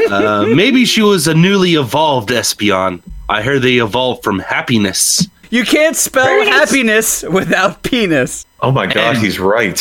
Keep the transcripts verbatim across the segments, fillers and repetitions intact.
uh, maybe she was a newly evolved Espeon. I heard they evolved from happiness. You can't spell Penis. happiness without penis. Oh my god, And- he's right.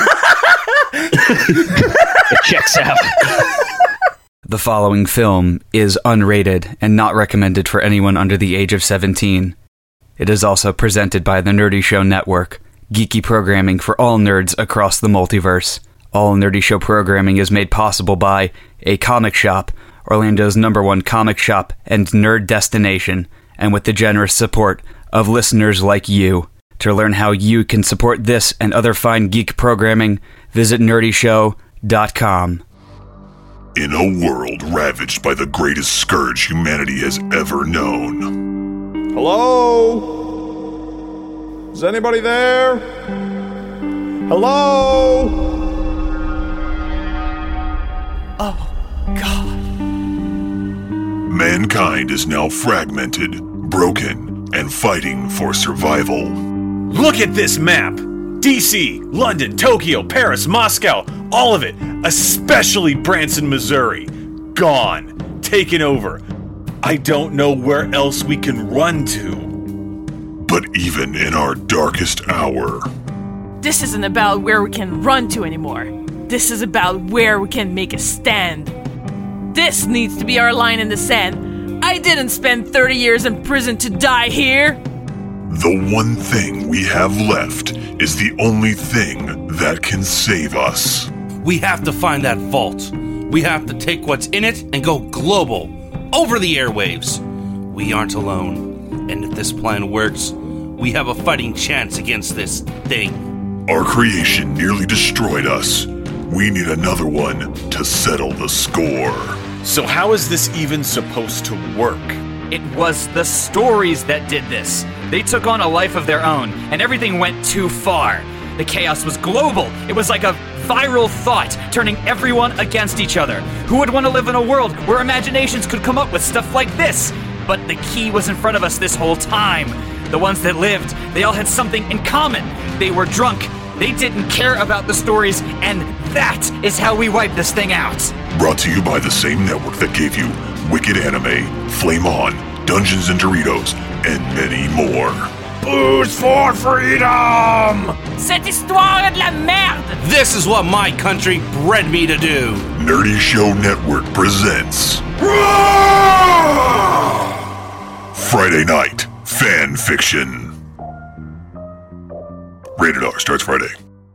It checks out. The following film is unrated and not recommended for anyone under the age of seventeen. It is also presented by the Nerdy Show Network, geeky programming for all nerds across the multiverse. All Nerdy Show programming is made possible by A Comic Shop, Orlando's number one comic shop and nerd destination, and with the generous support of listeners like you. To learn how you can support this and other fine geek programming, visit nerdy show dot com. In a world ravaged by the greatest scourge humanity has ever known. Hello? Is anybody there? Hello? Oh, God. Mankind is now fragmented, broken, and fighting for survival. Look at this map! D C, London, Tokyo, Paris, Moscow, all of it, especially Branson, Missouri. Gone. Taken over. I don't know where else we can run to. But even in our darkest hour, This isn't about where we can run to anymore. This is about where we can make a stand. This needs to be our line in the sand. I didn't spend thirty years in prison to die here. the one thing we have left is the only thing that can save us. We have to find that vault. We have to take what's in it and go global, over the airwaves. We aren't alone, and if this plan works, we have a fighting chance against this thing. Our creation nearly destroyed us. We need another one to settle the score. So how is this even supposed to work? It was the stories that did this. They took on a life of their own, and everything went too far. The chaos was global. It was like a viral thought, turning everyone against each other. Who would want to live in a world where imaginations could come up with stuff like this? But the key was in front of us this whole time. The ones that lived, they all had something in common. They were drunk. They didn't care about the stories, and that is how we wipe this thing out. Brought to you by the same network that gave you Wicked Anime, Flame On, Dungeons and Doritos, and many more. Booze for freedom! Cette histoire est de la merde! This is what my country bred me to do. Nerdy Show Network presents Friday Night Fan Fiction. Rated R starts Friday.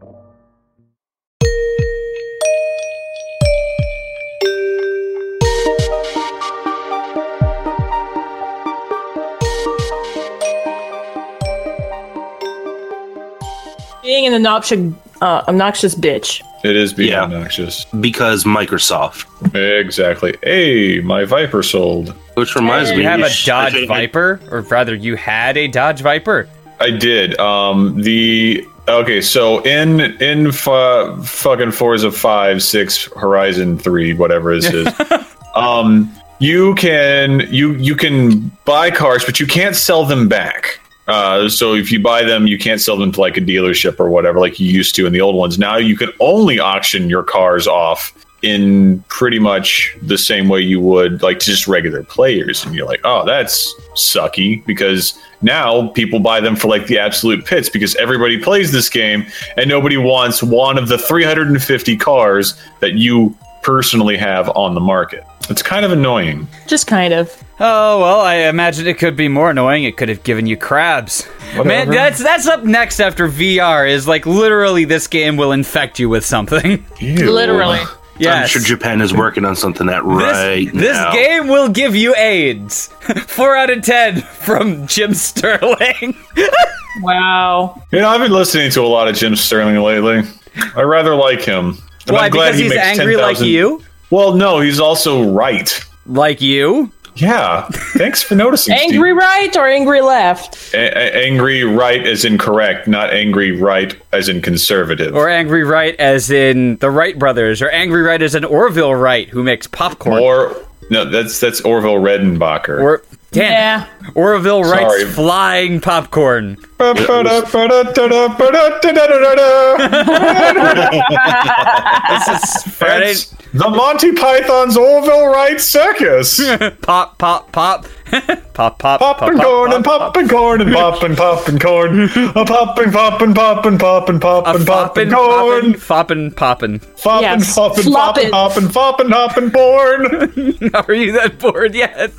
Being an obnoxious, uh, obnoxious bitch. It is being Yeah. obnoxious. Because Microsoft. Exactly. Hey, my Viper sold. Which reminds me, You have a sh- Dodge I- I- Viper? Or rather, you had a Dodge Viper? I did. Um, the okay, so in in f- fucking Forza five, six, Horizon three, whatever this is, um, you can you you can buy cars, but you can't sell them back. Uh, so if you buy them, you can't sell them to like a dealership or whatever, like you used to in the old ones. Now you can only auction your cars off in pretty much the same way you would like to just regular players. And you're like, oh, that's sucky, because now people buy them for like the absolute pits because everybody plays this game and nobody wants one of the three hundred fifty cars that you personally have on the market. It's kind of annoying. Just kind of. Oh, well, I imagine it could be more annoying. It could have given you crabs. Whatever. Man, that's that's up next after V R, is like literally this game will infect you with something. Ew. Literally. I'm Yes. sure Japan is working on something that right This, this now. game will give you AIDS. Four out of ten from Jim Sterling. Wow. You know, I've been listening to a lot of Jim Sterling lately. I rather like him. And Why? I'm glad Because he he's makes angry ten like thousand you? Well, no, he's also right. Like you? Yeah. Thanks for noticing, Steve. Angry right or angry left? A- a- angry right as in correct, not angry right as in conservative. Or angry right as in the Wright brothers, or angry right as in Orville Wright, who makes popcorn. Or no, that's that's Orville Redenbacher. Or Damn. Yeah. Orville writes Sorry. flying popcorn. This is Friday. The Monty Python's Orville Wright Circus. Pop, pop, pop. pop, pop, Pop and corn and pop and corn and pop and pop and corn. A pop and pop and pop and pop and pop and pop and corn. Foppin', poppin'. Fop and Yes. pop and pop and Floppin'. pop and pop and hop and porn. Are you that bored yet?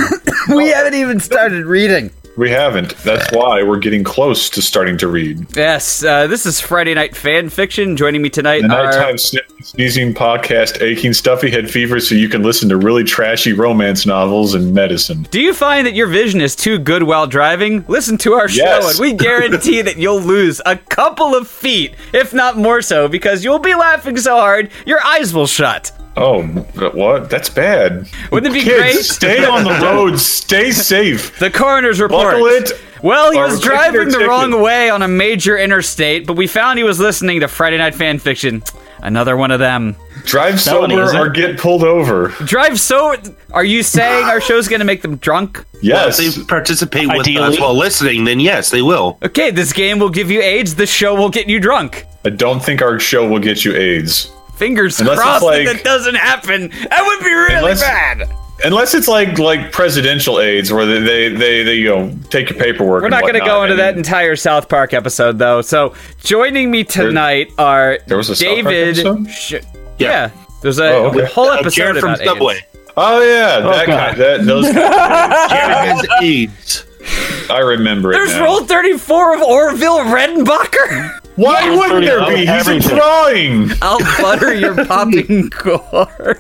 We haven't even started reading. We haven't. That's why we're getting close to starting to read. Yes, uh, this is Friday Night Fan Fiction. Joining me tonight The are... Nighttime Sniffing, Sneezing Podcast, Aching Stuffy Head Fever, so you can listen to really trashy romance novels and medicine. Do you find that your vision is too good while driving? Listen to our show Yes. and we guarantee that you'll lose a couple of feet, if not more so, because you'll be laughing so hard, your eyes will shut. Oh, what? That's bad. Wouldn't it be Kids, great? stay on the road. Stay safe. The coroner's report. Buckle it. Well, he or was take driving their the ticket. wrong way on a major interstate, but we found he was listening to Friday Night Fan Fiction. Another one of them. Drive Felony, sober isn't or it? get pulled over. Drive so... Are you saying our show's gonna make them drunk? Yes. If they participate with Ideally. us while listening, then yes, they will. Okay, this game will give you AIDS, this show will get you drunk. I don't think our show will get you AIDS. Fingers Unless it's crossed like- that that doesn't happen. That would be really Unless- bad. Unless it's like like presidential AIDS, where they they, they, they you know take your paperwork. We're and not going to whatnot, go into and- that entire South Park episode, though. So, joining me tonight are there was a South Park David. episode? Sh- yeah. there's a, Oh, okay. a whole Uh, episode Jared from about Subway. AIDS. Oh yeah, that God. kind. That those. Jared has AIDS. I remember it There's now. Roll thirty-four of Orville Redenbacher. Why wouldn't there be? He's a Everything. drawing. I'll butter your popping corn.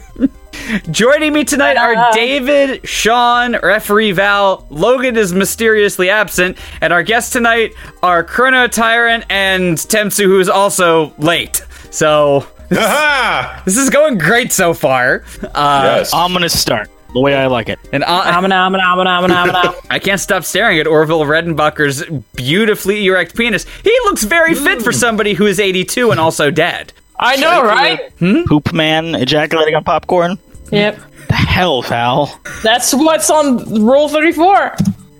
Joining me tonight are David, Sean, Referee Val, Logan is mysteriously absent, and our guests tonight are Chrono Tyrant and Temsu, who is also late. So, Aha! this is going great so far. Uh, Yes. Ominous start. The way I like it. And I, Amana, amana, amana, amana, amana. I can't stop staring at Orville Redenbacher's beautifully erect penis. He looks very fit for somebody who is eighty-two and also dead. I know, right? Poop man ejaculating on popcorn. Yep. The hell, Val. That's what's on Roll thirty-four.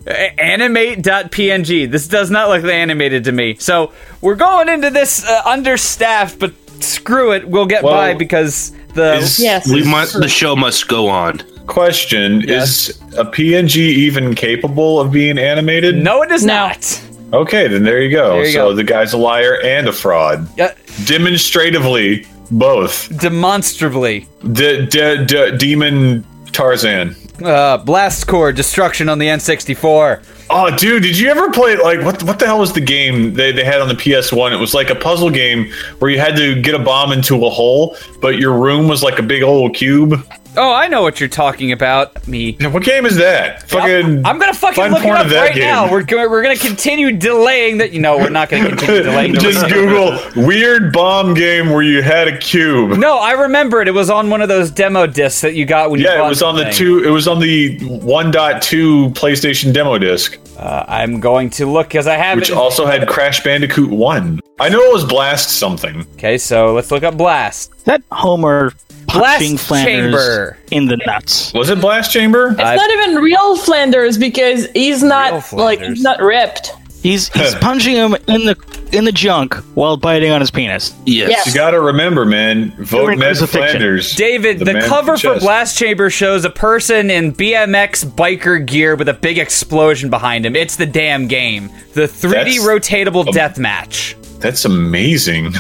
Animate dot P N G. This does not look animated to me. So we're going into this uh, understaffed, but screw it, we'll get Well, by because the Is- Yes. We must. The show must go on. Question: Yes. Is a P N G even capable of being animated? no, it is No. not. Okay, then there you go. There you so go. the guy's a liar and a fraud. Uh, Demonstratively, both. demonstrably, D- d- d- Demon Tarzan. uh, blast core destruction on the N sixty-four. Oh, dude, did you ever play like what? What the hell was the game they, they had on the P S one? It was like a puzzle game where you had to get a bomb into a hole, but your room was like a big old cube. Oh, I know what you're talking about. Me. What game is that? Fucking. I'm gonna fucking find look it porn up of that right game. now. We're go- we're gonna continue delaying that. You know, we're not gonna continue delaying. the Just release. Google weird bomb game where you had a cube. No, I remember it. It was on one of those demo discs that you got when you Yeah, bought it was on the thing. two. It was on the one point two PlayStation demo disc, Uh, I'm going to look because I have which it. also had Crash Bandicoot one. I know it was Blast something. Okay, so let's look up Blast. Is that Homer punching Blast Flanders chamber. in the nuts? Was it Blast Chamber? It's not even real Flanders because he's Real not like Flanders. he's not ripped. He's he's punching him in the in the junk while biting on his penis. Yes. Yes. You gotta remember, man. Vote Human Ned crucifixion. Flanders. David, the, man cover with for chest. Blast Chamber shows a person in B M X biker gear with a big explosion behind him. It's the damn game. The three D That's rotatable death match. That's amazing.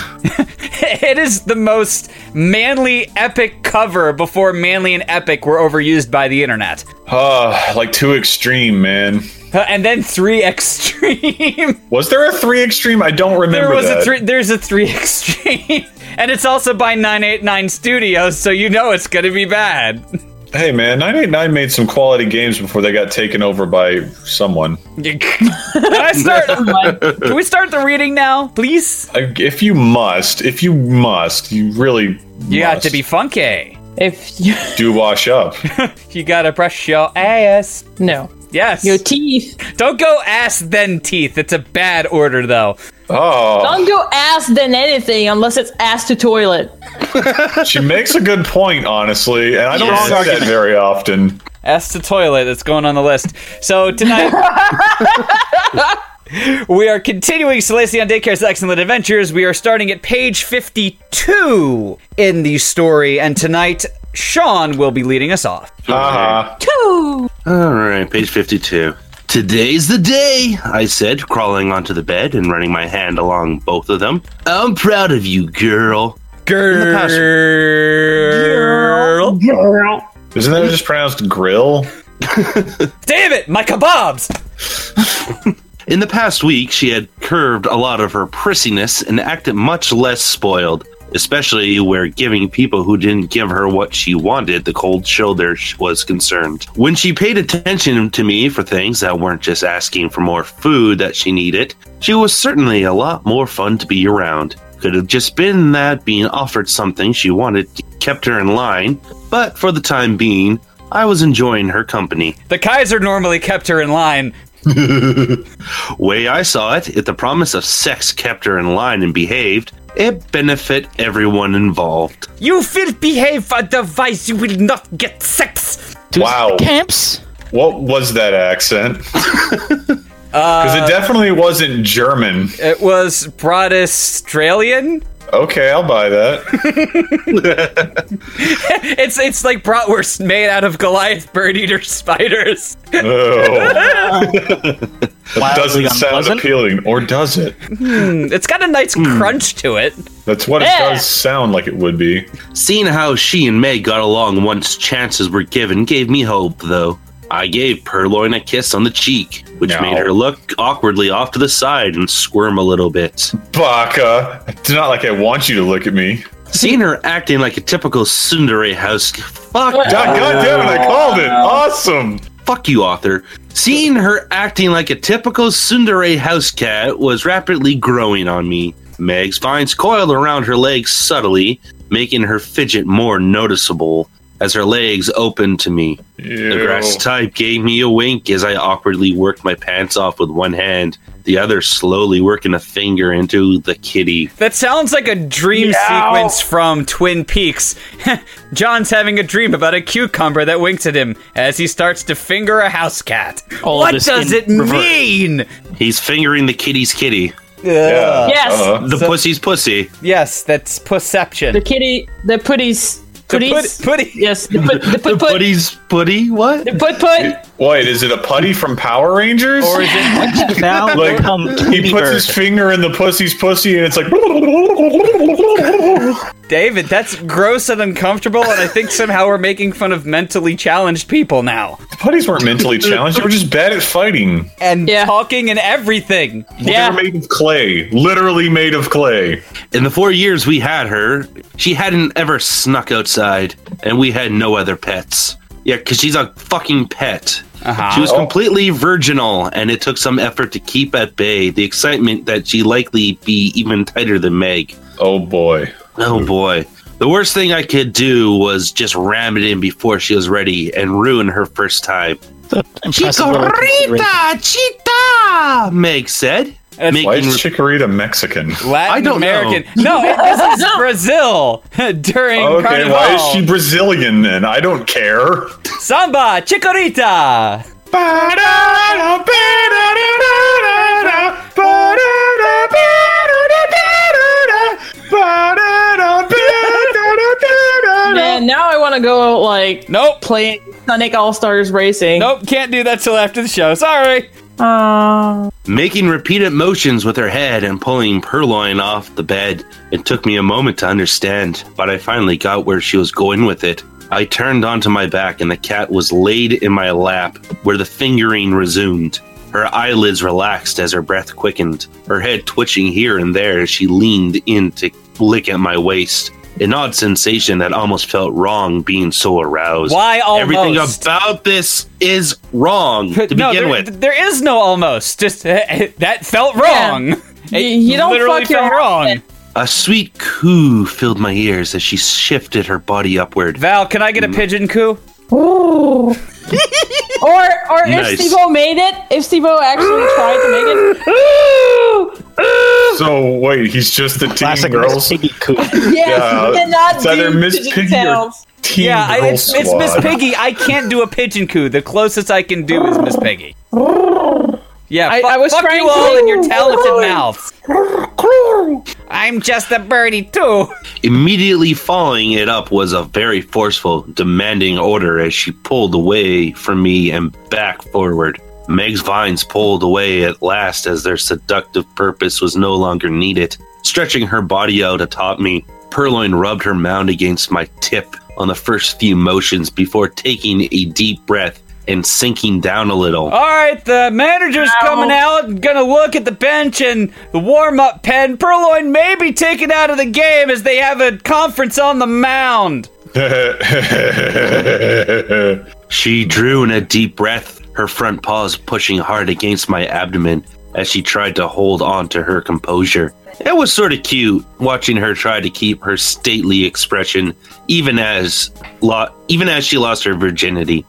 It is the most manly, epic cover before manly and epic were overused by the internet. Ah, like too extreme, man. Uh, And then three extreme. Was there a three extreme? I don't remember There was that. a three. There's a three extreme, and it's also by nine eighty-nine Studios, so you know it's gonna be bad. Hey, man, nine eighty-nine made some quality games before they got taken over by someone. Can I start? Can we start the reading now, please? Uh, If you must, if you must, you really You got must to be funky. If you do wash up. You gotta brush your ass. no Yes. your teeth. Don't go ass then teeth. It's a bad order though. Oh, Don't go ass than anything unless it's ass to toilet. she makes a good point, honestly, and I don't Yes. say that very often. Ask the toilet. It's going on the list. So tonight, we are continuing Salacion Daycare's Excellent Adventures. We are starting at page fifty-two in the story, and tonight, Sean will be leading us off. Uh-huh. Two. All right, page fifty-two. Today's the day, I said, crawling onto the bed and running my hand along both of them. I'm proud of you, girl. Girl. Girl. Isn't that just pronounced grill? Damn it, my kebabs! In the past week, she had curbed a lot of her prissiness and acted much less spoiled, especially where giving people who didn't give her what she wanted the cold shoulder was concerned. When she paid attention to me for things that weren't just asking for more food that she needed, she was certainly a lot more fun to be around. Could have just been that being offered something she wanted kept her in line, but for the time being, I was enjoying her company. The Kaiser normally kept her in line. Way I saw it, if the promise of sex kept her in line and behaved, it benefit everyone involved. You will behave, otherwise you will not get sex. Wow. Camps? What was that accent? Because Uh, it definitely wasn't German. It was Broad-Australian. Okay, I'll buy that. It's it's like bratwurst made out of Goliath bird eater spiders. Oh. That doesn't Wildly sound unpleasant. appealing, or does it? It's got a nice crunch to it. That's what Yeah. it does sound like it would be. Seeing how she and Meg got along once chances were given gave me hope, though. I gave Purloin a kiss on the cheek, which No. made her look awkwardly off to the side and squirm a little bit. Baka, it's not like I want you to look at me. Seeing her acting like a typical tsundere house... Fuck, God, God damn it, I called it! Awesome! fuck you, author. Seeing her acting like a typical tsundere house cat was rapidly growing on me. Meg's vines coiled around her legs subtly, making her fidget more noticeable as her legs opened to me. Ew. The grass type gave me a wink as I awkwardly worked my pants off with one hand, the other slowly working a finger into the kitty. That sounds like a dream sequence from Twin Peaks. John's having a dream about a cucumber that winks at him as he starts to finger a house cat. All what this does in it reverse. mean? He's fingering the kitty's kitty. Yeah. Yes. Uh-huh. The pussy's pussy. Yes, that's perception. The kitty, the putties, The putties. put- putty. Yes, the put, the put, The put, putty's putty? What? the put, put. Wait, is it a putty from Power Rangers? Or is it Now Like, become he puts bird. his finger in the pussy's pussy and it's like... David? That's gross and uncomfortable, and I think somehow we're making fun of mentally challenged people now. Putties weren't mentally challenged, they were just bad at fighting. And Yeah. talking and everything. Yeah. They were made of clay. Literally made of clay. In the four years we had her, she hadn't ever snuck outside, and we had no other pets. Yeah, because she's a fucking pet. Uh-huh. She was Oh. completely virginal, and it took some effort to keep at bay the excitement that she'd likely be even tighter than Meg. Oh boy. Oh boy. The worst thing I could do was just ram it in before she was ready and ruin her first time. The impressive little consideration. Chiquita! Meg said. That's- Why Making is Chikorita Mexican? Latin I don't American. No, it, this is Brazil during Okay, Carnival. why is she Brazilian then? I don't care. Samba, Chikorita. And now I want to go like Nope. play Sonic All Stars Racing. Nope, can't do that till after the show. Sorry. Uh, Making repeated motions with her head and pulling Purloin off the bed. It took me a moment to understand, but I finally got where she was going with it. I turned onto my back and the cat was laid in my lap, where the fingering resumed. Her eyelids relaxed as her breath quickened, her head twitching here and there as she leaned in to lick at my waist. An odd sensation that almost felt wrong being so aroused. Why almost? Everything about this is wrong to no, begin there, with. there is no almost. Just uh, that felt wrong. Y- It you don't literally fuck your felt wrong. outfit. A sweet coo filled my ears as she shifted her body upward. Val, can I get a pigeon coo? Ooh. or or Nice. if Steve-O made it, if Steve-O actually tried to make it. Ooh, ooh. So wait, he's just the teen Classic girls. Piggy Coo. Yes, Yeah, you cannot it's either do Miss pigeon Piggy or- sounds. Team yeah, I, Girl it's, it's Miss Squad. Piggy. I can't do a pigeon coo. The closest I can do is Miss Piggy. Yeah, I- fu- I was fuck trying you all to- in your talented mouths. I'm just a birdie too. Immediately following it up was a very forceful, demanding order as she pulled away from me and back forward. Meg's vines pulled away at last as their seductive purpose was no longer needed. Stretching her body out atop me, Purloin rubbed her mound against my tip on the first few motions before taking a deep breath and sinking down a little. All right, the manager's Ow. coming out and gonna look at the bench and the warm-up pen. Purloin may be taken out of the game as they have a conference on the mound. She drew in a deep breath, her front paws pushing hard against my abdomen as she tried to hold on to her composure. It was sort of cute watching her try to keep her stately expression, even as lo- even as she lost her virginity.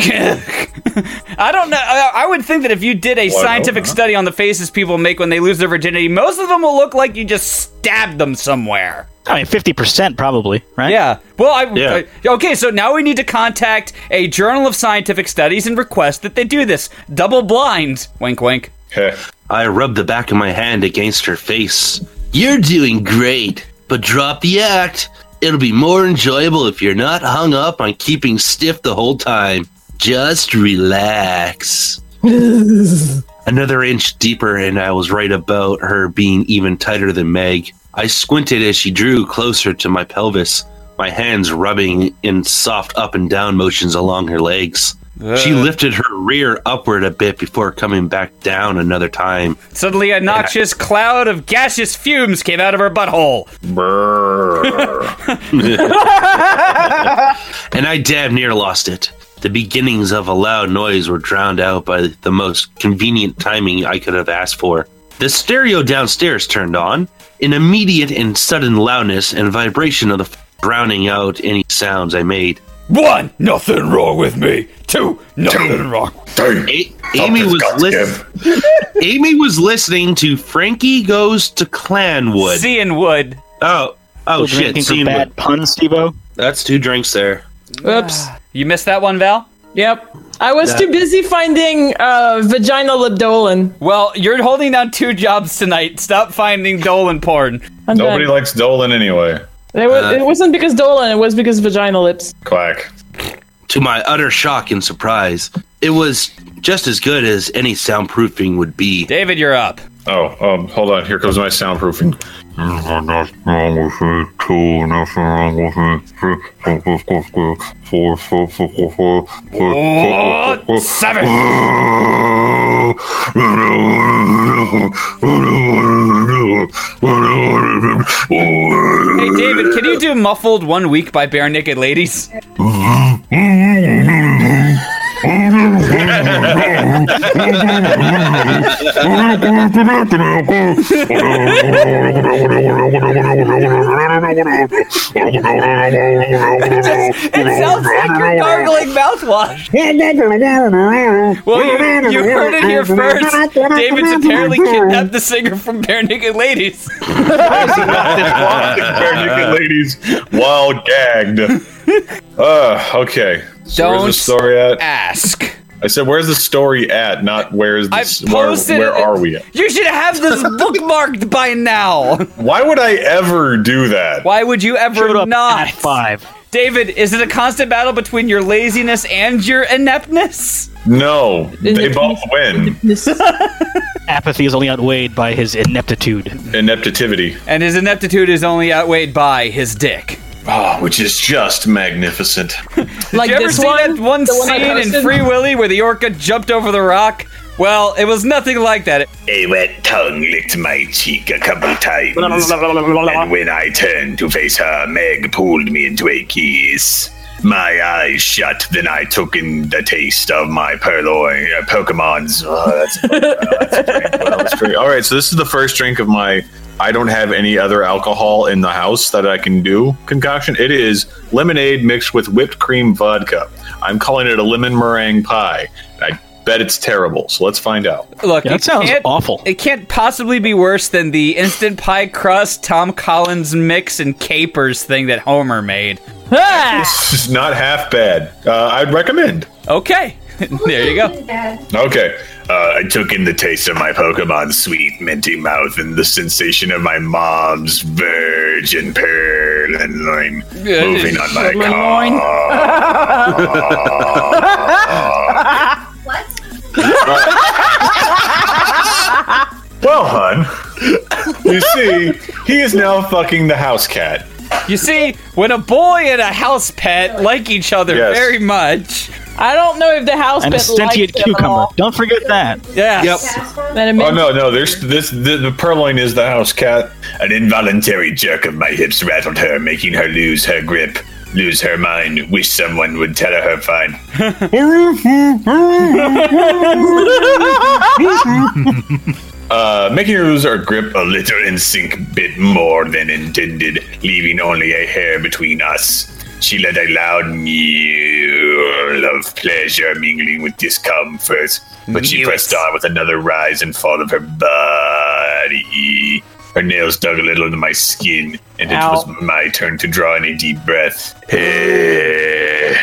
I don't know. I, I would think that if you did a Well, scientific huh? study on the faces people make when they lose their virginity, most of them will look like you just stabbed them somewhere. I mean, fifty percent probably, right? Yeah. Well, I, Yeah. I- okay, so now we need to contact a Journal of Scientific Studies and request that they do this. Double blind. Wink, wink. I rubbed the back of my hand against her face. You're doing great, but drop the act. It'll be more enjoyable if you're not hung up on keeping stiff the whole time. Just relax. Another inch deeper, and I was right about her being even tighter than Meg. I squinted as she drew closer to my pelvis, my hands rubbing in soft up and down motions along her legs. She lifted her rear upward a bit before coming back down another time. Suddenly, a noxious cloud of gaseous fumes came out of her butthole. And I damn near lost it. The beginnings of a loud noise were drowned out by the most convenient timing I could have asked for. The stereo downstairs turned on, an immediate and sudden loudness and vibration of the f- drowning out any sounds I made. One, nothing wrong with me. Two, nothing wrong. A- Amy was lis- Amy was listening to Frankie Goes to Clanwood. Seeing wood. Oh, oh Still shit! drinking for Seeing bad Wood. puns, Steve-O? That's two drinks there. Oops. You missed that one, Val? Yep. I was too busy finding uh, vaginal Dolan. Well, you're holding down two jobs tonight. Stop finding Dolan porn. I'm Nobody done. likes Dolan anyway. It, was, Uh, it wasn't because Dolan, it was because vagina lips. Quack. To my utter shock and surprise, it was just as good as any soundproofing would be. David, you're up. Oh, um, hold on. Here comes my soundproofing. Nothing wrong with it, too. Nothing wrong with it. Four, four, four, four, four, Oh, seven. Hey, David, can you do Muffled One Week by Bare Naked Ladies? It sounds like you're gargling mouthwash. Well, you, you heard it here first. David's apparently kidnapped the singer from Bare Naked Ladies. Bare naked ladies while gagged. Uh, okay. So where's Don't the story at? ask. I said, where's the story at? Not where's I this? Where, posted where it. are we at? You should have this bookmarked by now. Why would I ever do that? Why would you ever Showed up not? at five. David, is it a constant battle between your laziness and your ineptness? No, they both win. Apathy is only outweighed by his ineptitude. Ineptitude. And his ineptitude is only outweighed by his dick. Oh, which is just magnificent. Like Did you ever this see one? that one The one I scene in posted? Free Willy where the orca jumped over the rock? Well, it was nothing like that. A wet tongue licked my cheek a couple times, and when I turned to face her, Meg pulled me into a kiss. My eyes shut, then I took in the taste of my Purloin, uh, Pokemon's. Oh, that's, uh, that's a drink. Well, that's great. All right, so this is the first drink of my I don't have any other alcohol in the house that I can do concoction. It is lemonade mixed with whipped cream vodka. I'm calling it a lemon meringue pie. I bet it's terrible. So let's find out. Look, Yeah, that it sounds can't- awful. It can't possibly be worse than the instant pie crust, Tom Collins mix, and capers thing that Homer made. Ah! It's not half bad. Uh, I'd recommend. Okay, there you go. Okay. Uh, I took in the taste of my Pokemon sweet minty mouth and the sensation of my mom's virgin purloin moving on my Purloin. What? Well, hun, you see, he is now fucking the house cat. You see, when a boy and a house pet like each other Yes. very much, I don't know if the house And a pet likes sentient them at cucumber. all. Don't forget that. yes. And it Oh makes- no, no, there's this. The, the purloin is the house cat. An involuntary jerk of my hips rattled her, making her lose her grip, lose her mind. Wish someone would tell her fine. Uh, making her lose her grip. A little in sync, bit more than intended, leaving only a hair between us. She let a loud mew of pleasure mingling with discomfort, but she Mew pressed it. on with another rise and fall of her body. Her nails dug a little into my skin, and it Ow. was my turn to draw in a deep breath. Hey.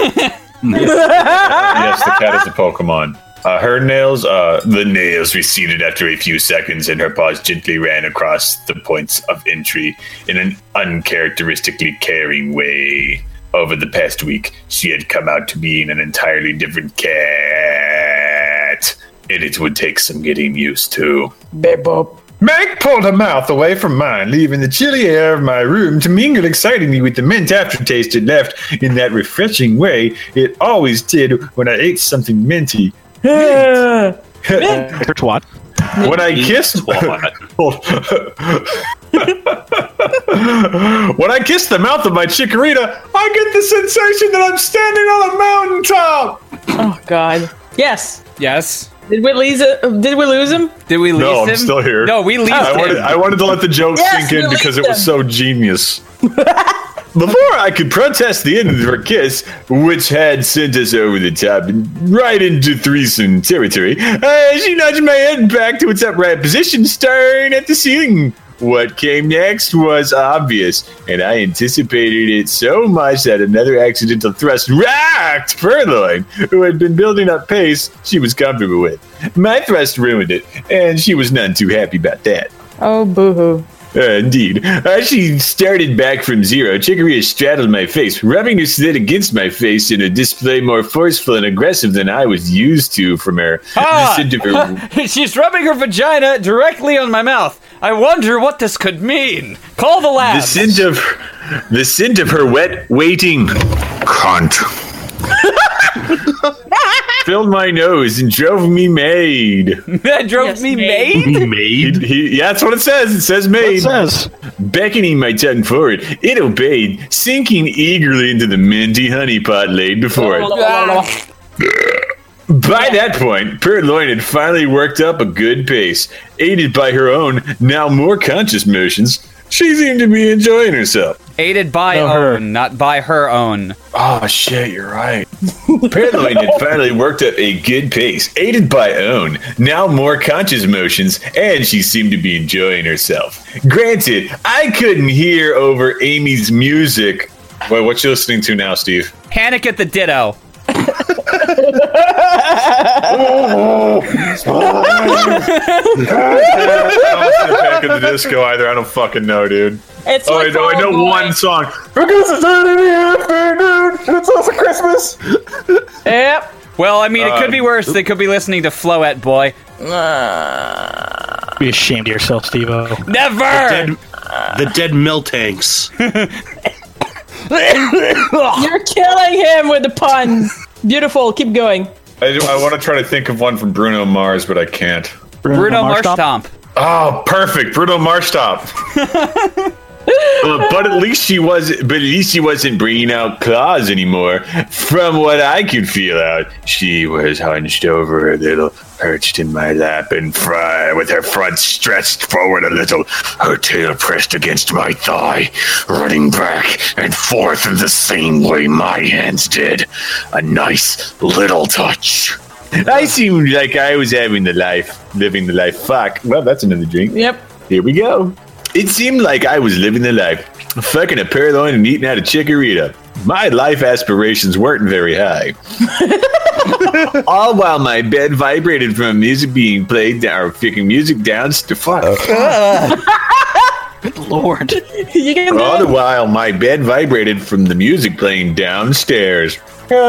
Yes, the cat is a Pokemon. Uh, her nails. Uh, The nails receded after a few seconds, and her paws gently ran across the points of entry in an uncharacteristically caring way. Over the past week, she had come out to being an entirely different cat, and it would take some getting used to. Bebop. Meg pulled her mouth away from mine, leaving the chilly air of my room to mingle excitingly with the mint aftertaste it left in that refreshing way it always did when I ate something minty. It's what? When I kissed When I kissed the mouth of my Chikorita, I get the sensation that I'm standing on a mountaintop. Oh God. Yes. Yes. Did we lose it? Did we lose him? Did we lose No, him? I'm still here. No, we leased I wanted, him. I wanted to let the joke Yes, sink in we because it leased was him. so genius. Before I could protest the end of her kiss, which had sent us over the top and right into threesome territory, uh, she nudged my head back to its upright position, staring at the ceiling. What came next was obvious, and I anticipated it so much that another accidental thrust racked Purloin, who had been building up pace she was comfortable with. My thrust ruined it, and she was none too happy about that. Oh, boo-hoo. Uh, indeed. As she started back from zero, Chikorita straddled my face, rubbing her slit against my face in a display more forceful and aggressive than I was used to from her. Ah! The scent of her- She's rubbing her vagina directly on my mouth. I wonder what this could mean. Call the The lab. scent of the scent of her wet waiting cunt filled my nose and drove me made. that drove Yes, me made. made. made. He, yeah, that's what it says. It says made. It says. Beckoning my tongue forward, it obeyed, sinking eagerly into the minty honey pot laid before it. Ah, By that point, Purloin had finally worked up a good pace. Aided by her own, now more conscious motions, she seemed to be enjoying herself. aided by No, own, her. not by her own. Oh, shit, you're right. Purloin had finally worked up a good pace, aided by own, now more conscious motions, and she seemed to be enjoying herself. Granted, I couldn't hear over Amy's music. Well, what you listening to now, Steve? Panic at the Ditto. I don't listen to Panic at the Disco either. I don't fucking know, dude. It's Oh, I like know, I Fall Out know Boy. one song. Because it's Saturday afternoon. It's also Christmas. Yep. Well, I mean, it could Uh, be worse. They could be listening to Floette Boy. Be ashamed of yourself, Steve-O. Never! Dead, the dead mill tanks. You're killing him with the puns. Beautiful. Keep going. I, do- I want to try to think of one from Bruno Mars, but I can't. Bruno Marshtomp? Marshtomp. Oh, perfect, Bruno Mars top. Uh, but at least she was. But at least she wasn't bringing out claws anymore. From what I could feel out, she was hunched over a little, perched in my lap, and fry with her front stretched forward a little, her tail pressed against my thigh, running back and forth in the same way my hands did. A nice little touch. I seemed like I was having the life, living the life. Fuck. Well, that's another drink. Yep. Here we go. It seemed like I was living the life, fucking a purloin and eating out a chikorita. My life aspirations weren't very high. All while my bed vibrated from music being played down, or freaking music downstairs. Fuck. Good lord. You can All the while, my bed vibrated from the music playing downstairs.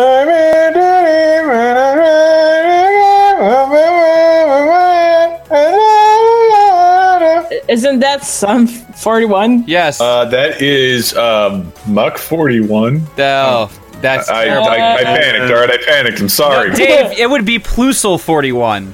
Isn't that Sum forty-one? Yes. Uh, that is um, Muck forty-one. Oh, that's I, terrible. I, I panicked, all right? I panicked. I'm sorry. No, Dave, it would be Plusel forty-one.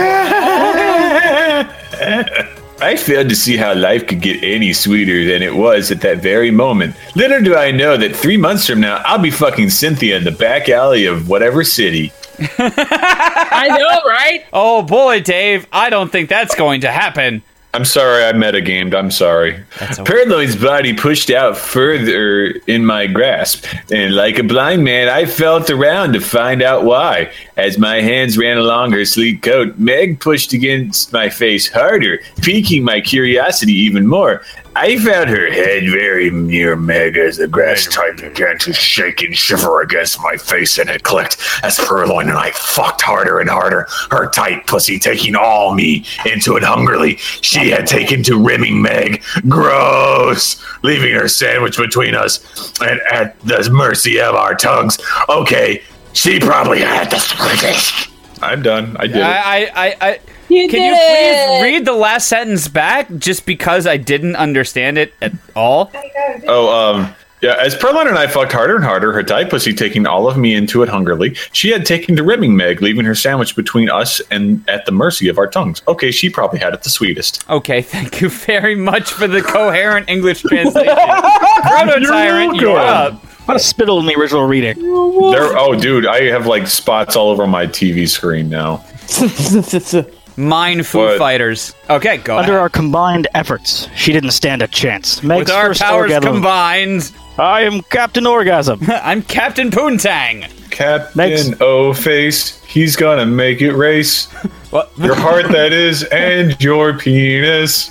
I failed to see how life could get any sweeter than it was at that very moment. Little do I know that three months from now, I'll be fucking Cynthia in the back alley of whatever city. I know, right? Oh boy, Dave, I don't think that's going to happen. I'm sorry, I metagamed. I'm sorry. That's okay. Purloin's body pushed out further in my grasp, and like a blind man, I felt around to find out why. As my hands ran along her sleek coat, Meg pushed against my face harder, piquing my curiosity even more. I found her head very near Meg as the grass type began to shake and shiver against my face, and it clicked as Purloin and I fucked harder and harder, her tight pussy taking all me into it hungrily. She had taken to rimming Meg. Gross! Leaving her sandwich between us and at the mercy of our tongues. Okay, she probably had the sweetest. I'm done. I did it. I, I, I, I You can did you it. please read the last sentence back, just because I didn't understand it at all? Oh, um, yeah, as Purloin and I fucked harder and harder, her tight pussy taking all of me into it hungrily, she had taken to rimming Meg, leaving her sandwich between us and at the mercy of our tongues. Okay, she probably had it the sweetest. Okay, thank you very much for the coherent English translation. Proto Tyrant, you're welcome. up. What a spittle in the original reading. There, oh, dude, I have like spots all over my T V screen now. Mine Foo What? Fighters. Okay, go Under ahead. our combined efforts, she didn't stand a chance. Meg's With our first powers orgasm- combined, I am Captain Orgasm. I'm Captain Poontang. Captain Next. O Face, he's gonna make it race. What? Your heart, that is, and your penis.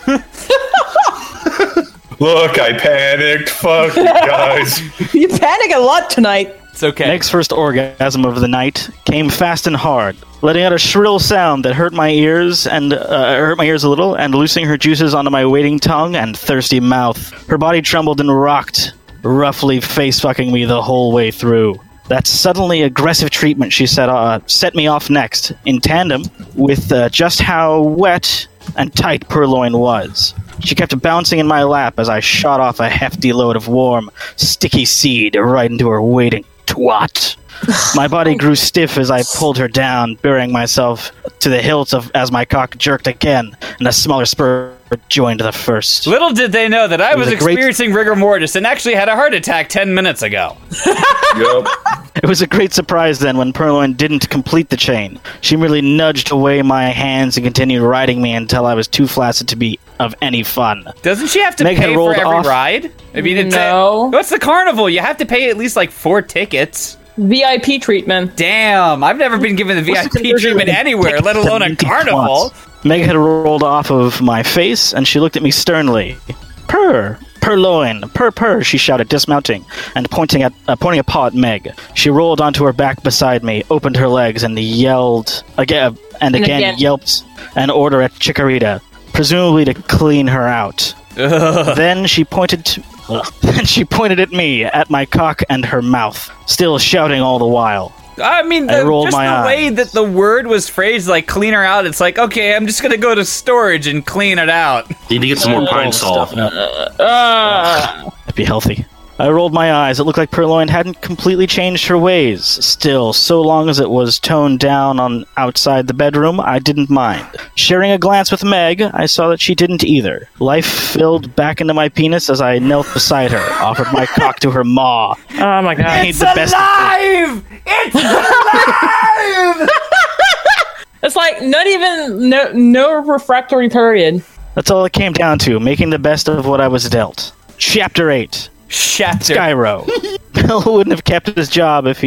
Look, I panicked. Fuck you guys. You panic a lot tonight. It's okay. Meg's first orgasm of the night came fast and hard, letting out a shrill sound that hurt my ears and uh, hurt my ears a little, and loosing her juices onto my waiting tongue and thirsty mouth. Her body trembled and rocked, roughly face fucking me the whole way through. That suddenly aggressive treatment she set uh, set me off next, in tandem with uh, just how wet and tight Purloin was. She kept bouncing in my lap as I shot off a hefty load of warm, sticky seed right into her waiting twat. My body grew stiff as I pulled her down, burying myself to the hilt of as my cock jerked again, and a smaller spur joined the first. Little did they know that I It was, was a great- experiencing rigor mortis and actually had a heart attack ten minutes ago. Yup. It was a great surprise then when Purloin didn't complete the chain. She merely nudged away my hands and continued riding me until I was too flaccid to be of any fun. Doesn't she have to Meg had pay for rolled every off- ride? I mean, it's No. a, what's the carnival? You have to pay at least like four tickets. V I P treatment. Damn, I've never been given the V I What's the P conversion treatment of anywhere, tickets let to alone a minty carnival. twats? Meg had rolled off of my face, and she looked at me sternly. Purr! Purloin! Purr, purr! She shouted, dismounting and pointing at uh, pointing a paw at Meg. She rolled onto her back beside me, opened her legs, and yelled again and And again, again. yelped an order at Chikorita, presumably to clean her out. Then she pointed to, then she pointed at me, at my cock and her mouth, still shouting all the while. I mean, I the, rolled just my the way eyes. that the word was phrased, like clean her out, it's like, okay, I'm just gonna go to storage and clean it out. Need to get some more pine sol. That'd be healthy. I rolled my eyes. It looked like Purloin hadn't completely changed her ways. Still, so long as it was toned down on outside the bedroom, I didn't mind. Sharing a glance with Meg, I saw that she didn't either. Life filled back into my penis as I knelt beside her, offered my cock to her maw. Oh my god. Made the best of alive! It's alive! It's like not even no no refractory period. That's all it came down to, making the best of what I was dealt. Chapter eight. Chapter. Skyro. Bill wouldn't have kept his job if he had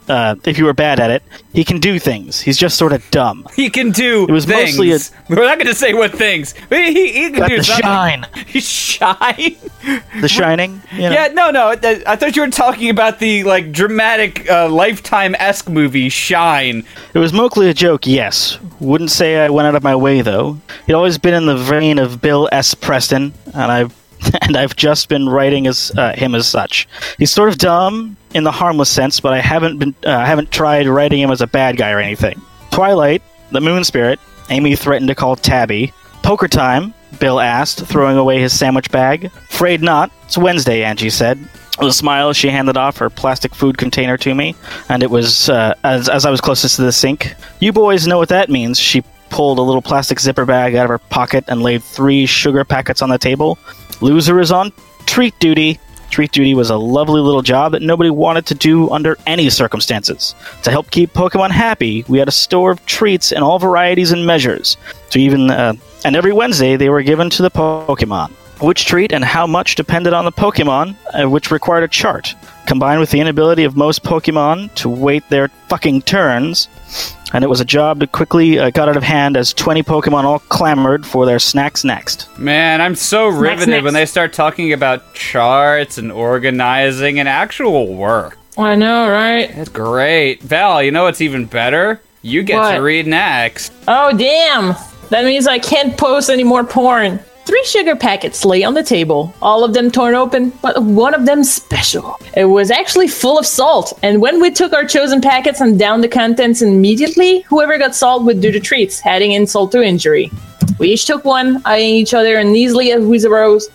uh, if you were bad at it, he can do things. He's just sort of dumb. He can do It was things. mostly a- We're not going to say what things. But he, he can Got do the something. shine. He's shine. The Shining. You know? Yeah, no, no. th- I thought you were talking about the like dramatic uh, Lifetime-esque movie Shine. It was mostly a joke, yes. Wouldn't say I went out of my way, though. He'd always been in the vein of Bill S. Preston, and I've and I've just been writing as uh, him as such. He's sort of dumb in the harmless sense, but I haven't been uh, haven't tried writing him as a bad guy or anything. Twilight, the Moon Spirit, Amy threatened to call Tabby. Poker Time, Bill asked, throwing away his sandwich bag. Afraid not. It's Wednesday, Angie said. With a smile, she handed off her plastic food container to me, and it was uh, as as I was closest to the sink. You boys know what that means. She pulled a little plastic zipper bag out of her pocket and laid three sugar packets on the table. Loser is on treat duty. Treat duty was a lovely little job that nobody wanted to do under any circumstances. To help keep Pokemon happy, we had a store of treats in all varieties and measures. To even uh, and every Wednesday they were given to the Pokemon. Which treat and how much depended on the Pokemon, uh, which required a chart. Combined with the inability of most Pokemon to wait their fucking turns, and it was a job that quickly uh, got out of hand as twenty Pokemon all clamored for their snacks next. Man, I'm so riveted next. when they start talking about charts and organizing and actual work. I know, right? That's great. Val, you know what's even better? You get What? to read next. Oh, damn. That means I can't post any more porn. Three sugar packets lay on the table, all of them torn open, but one of them special. It was actually full of salt, and when we took our chosen packets and downed the contents immediately, whoever got salt would do the treats, adding insult to injury. We each took one, eyeing each other uneasily as we rose,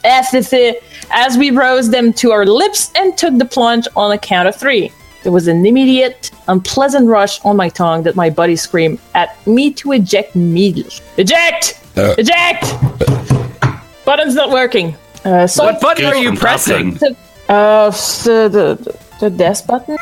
as we rose them to our lips and took the plunge on a count of three. There was an immediate, unpleasant rush on my tongue that my buddy screamed at me to eject immediately. Eject! Uh. Eject! Button's not working. Uh, so What button are you pressing? Uh, the, the, the desk button?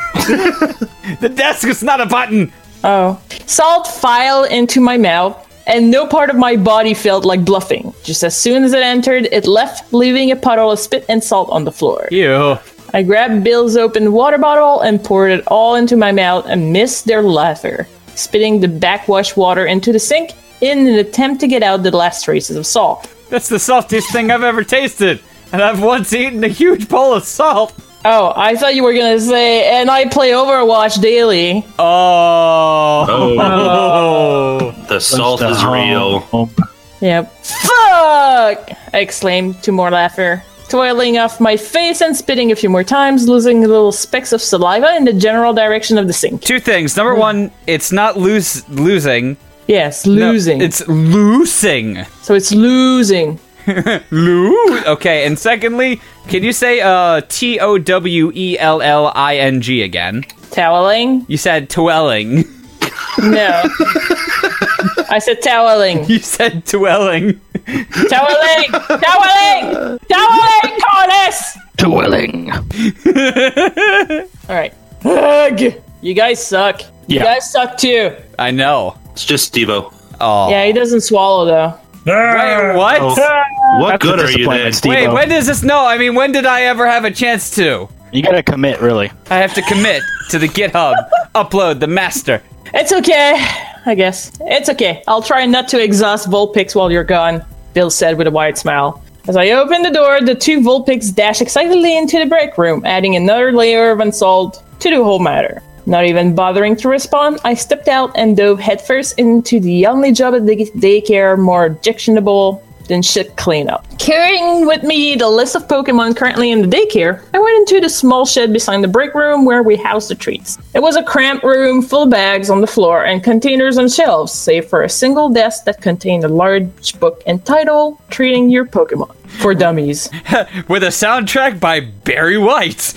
The desk is not a button! Oh. Salt filed into my mouth, and no part of my body felt like bluffing. Just as soon as it entered, it left, leaving a puddle of spit and salt on the floor. Ew. I grabbed Bill's open water bottle and poured it all into my mouth and missed their laughter, spitting the backwash water into the sink in an attempt to get out the last traces of salt. That's the saltiest thing I've ever tasted, and I've once eaten a huge bowl of salt. Oh, I thought you were gonna say, and I play Overwatch daily. Oh. Oh. The salt is real. Yep. Fuck! I exclaimed to more laughter, toiling off my face and spitting a few more times, losing little specks of saliva in the general direction of the sink. Two things. Number one, it's not lose losing. Yes, No, losing. it's loosing. so it's losing. Loo. Okay, and secondly, can you say uh T O W E L L I N G again? Toweling? You said twelling. No. I said toweling. You said twelling. Toweling! Toweling! Toweling, Corliss! Twilling. Alright. Ugh. You guys suck. You Yeah. guys suck too. I know. It's just Steve-O. Oh. Yeah, he doesn't swallow though. Wait, what? Oh. What That's good a are you then? disappointment, Steve-O. Wait, when does this know? I mean, when did I ever have a chance to? You gotta commit, really. I have to commit to the GitHub, upload the master. It's okay, I guess. It's okay. I'll try not to exhaust Vulpix while you're gone, Bill said with a wide smile. As I opened the door, the two Vulpix dashed excitedly into the break room, adding another layer of insult to the whole matter. Not even bothering to respond, I stepped out and dove headfirst into the only job at the daycare more objectionable than shit cleanup. Carrying with me the list of Pokemon currently in the daycare, I went into the small shed beside the break room where we housed the treats. It was a cramped room full of bags on the floor and containers on shelves, save for a single desk that contained a large book entitled Treating Your Pokemon for Dummies. With a soundtrack by Barry White.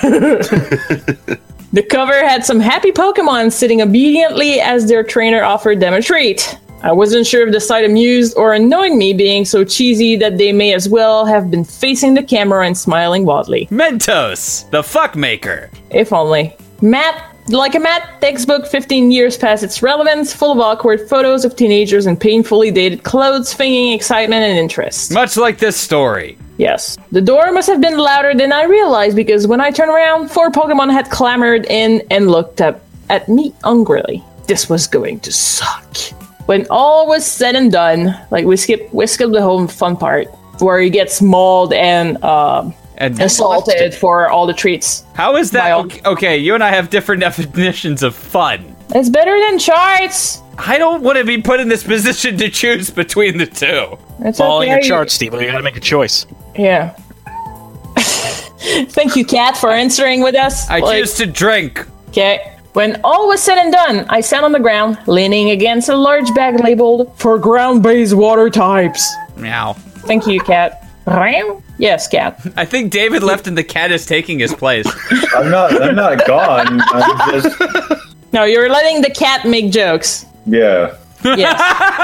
The cover had some happy Pokemon sitting obediently as their trainer offered them a treat. I wasn't sure if the sight amused or annoyed me, being so cheesy that they may as well have been facing the camera and smiling wildly. Mentos, the fuck maker. If only. Matt Like a math textbook fifteen years past its relevance, full of awkward photos of teenagers in painfully dated clothes, feigning excitement and interest. Much like this story. Yes. The door must have been louder than I realized because when I turned around, four Pokemon had clambered in and looked up at me hungrily. This was going to suck. When all was said and done, like we skipped, we skipped the whole fun part where he gets mauled and um, And assaulted for all the treats. How is that? By all- Okay, okay, you and I have different definitions of fun. It's better than charts. I don't want to be put in this position to choose between the two. It's Following okay. your chart, Steve, you gotta make a choice. Yeah. Thank you, Kat, for answering with us. I Like- choose to drink. Okay. When all was said and done, I sat on the ground, leaning against a large bag labeled for ground-based water types. Meow. Thank you, Kat. Yes, Kat. I think David left and the cat is taking his place. I'm not. I'm not gone. I'm just. No, you're letting the cat make jokes. Yeah. Yes.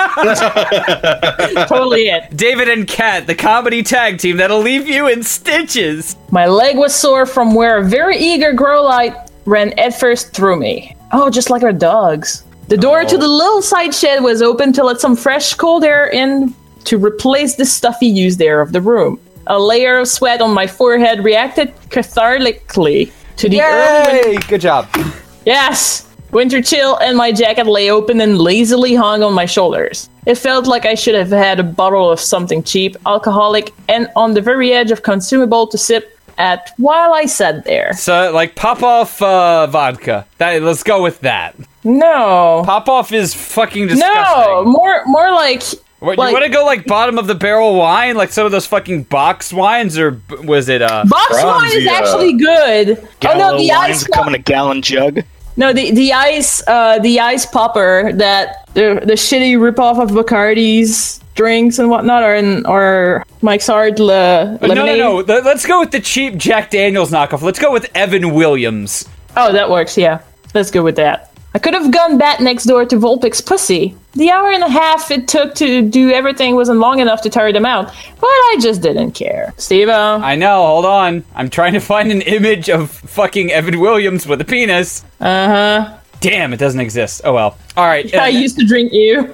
Totally it. David and Cat, the comedy tag team that'll leave you in stitches. My leg was sore from where a very eager Growlite ran headfirst through me. Oh, just like our dogs. The door Oh. to the little side shed was open to let some fresh, cold air in to replace the stuffy used air of the room. A layer of sweat on my forehead reacted cathartically to the early win- Good job. Yes! Winter chill, and my jacket lay open and lazily hung on my shoulders. It felt like I should have had a bottle of something cheap, alcoholic, and on the very edge of consumable to sip at while I sat there. So, like, pop off uh, vodka. That, let's go with that. No. Pop off is fucking disgusting. No! More more like... What, like you want to go like bottom of the barrel wine, like some of those fucking box wines, or b- was it? uh box wine is Franzia. actually good. Oh Gallo no, the wines ice come in a gallon jug. No, the the ice uh the ice popper that the the shitty ripoff of Bacardi's drinks and whatnot, or in or Mike's Hard le- No, lemonade. no, no. Th- Let's go with the cheap Jack Daniels knockoff. Let's go with Evan Williams. Oh, that works. Yeah, let's go with that. I could have gone bat next door to Vulpix's pussy. The hour and a half it took to do everything wasn't long enough to tire them out, but I just didn't care. Steve-O. I know. Hold on. I'm trying to find an image of fucking Evan Williams with a penis. Uh huh. Damn, it doesn't exist. Oh well. All right. I used to drink you.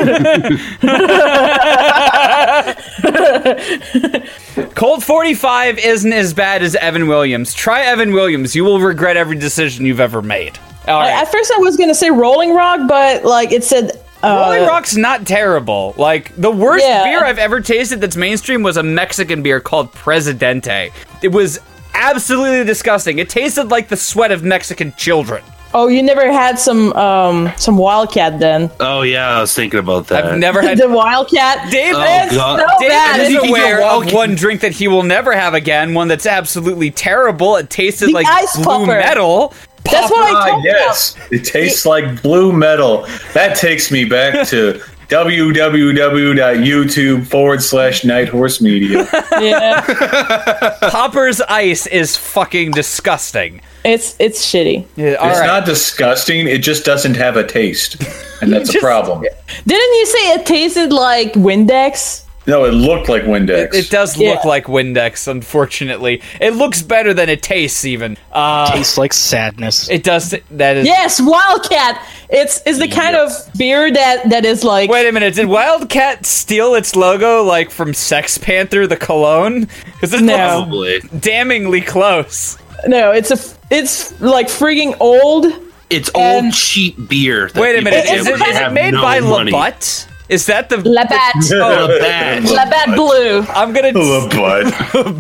Colt forty-five isn't as bad as Evan Williams. Try Evan Williams. You will regret every decision you've ever made. All right. At first, I was gonna say Rolling Rock, but like it said. Uh, Rolling Rock's not terrible. Like, the worst Yeah. beer I've ever tasted that's mainstream was a Mexican beer called Presidente. It was absolutely disgusting. It tasted like the sweat of Mexican children. Oh, you never had some um some Wildcat then? Oh yeah, I was thinking about that. I've never had... The Wildcat. Dave, Oh, It's God. so Dave bad. is It's aware wild- of one drink that he will never have again, one that's absolutely terrible. It tasted The like ice blue popper. metal. That's what I Ah, told yes. It tastes like blue metal. That takes me back to www.youtube forward slash Night Horse Media. you. Yeah, Popper's Ice is fucking disgusting. it's it's shitty. Yeah, all It's right. not disgusting. It just doesn't have a taste, and that's a Just- problem. Didn't you say it tasted like Windex? No, it looked like Windex. It does Yeah. look like Windex, unfortunately. It looks better than it tastes, even. Uh, Tastes like sadness. it does. That is. Yes, Wildcat. It's it's the kind of beer that that is like. Wait a minute. Did Wildcat steal its logo, like, from Sex Panther, the cologne? Because it's No. Probably. damningly close. No, it's a f- it's like freaking old. It's And- old cheap beer. that Wait a people minute. It's Is it, would is it have made no by money. Labatt? Is that the... Labatt. Oh, bad. Labatt Blue. I'm gonna... Bud.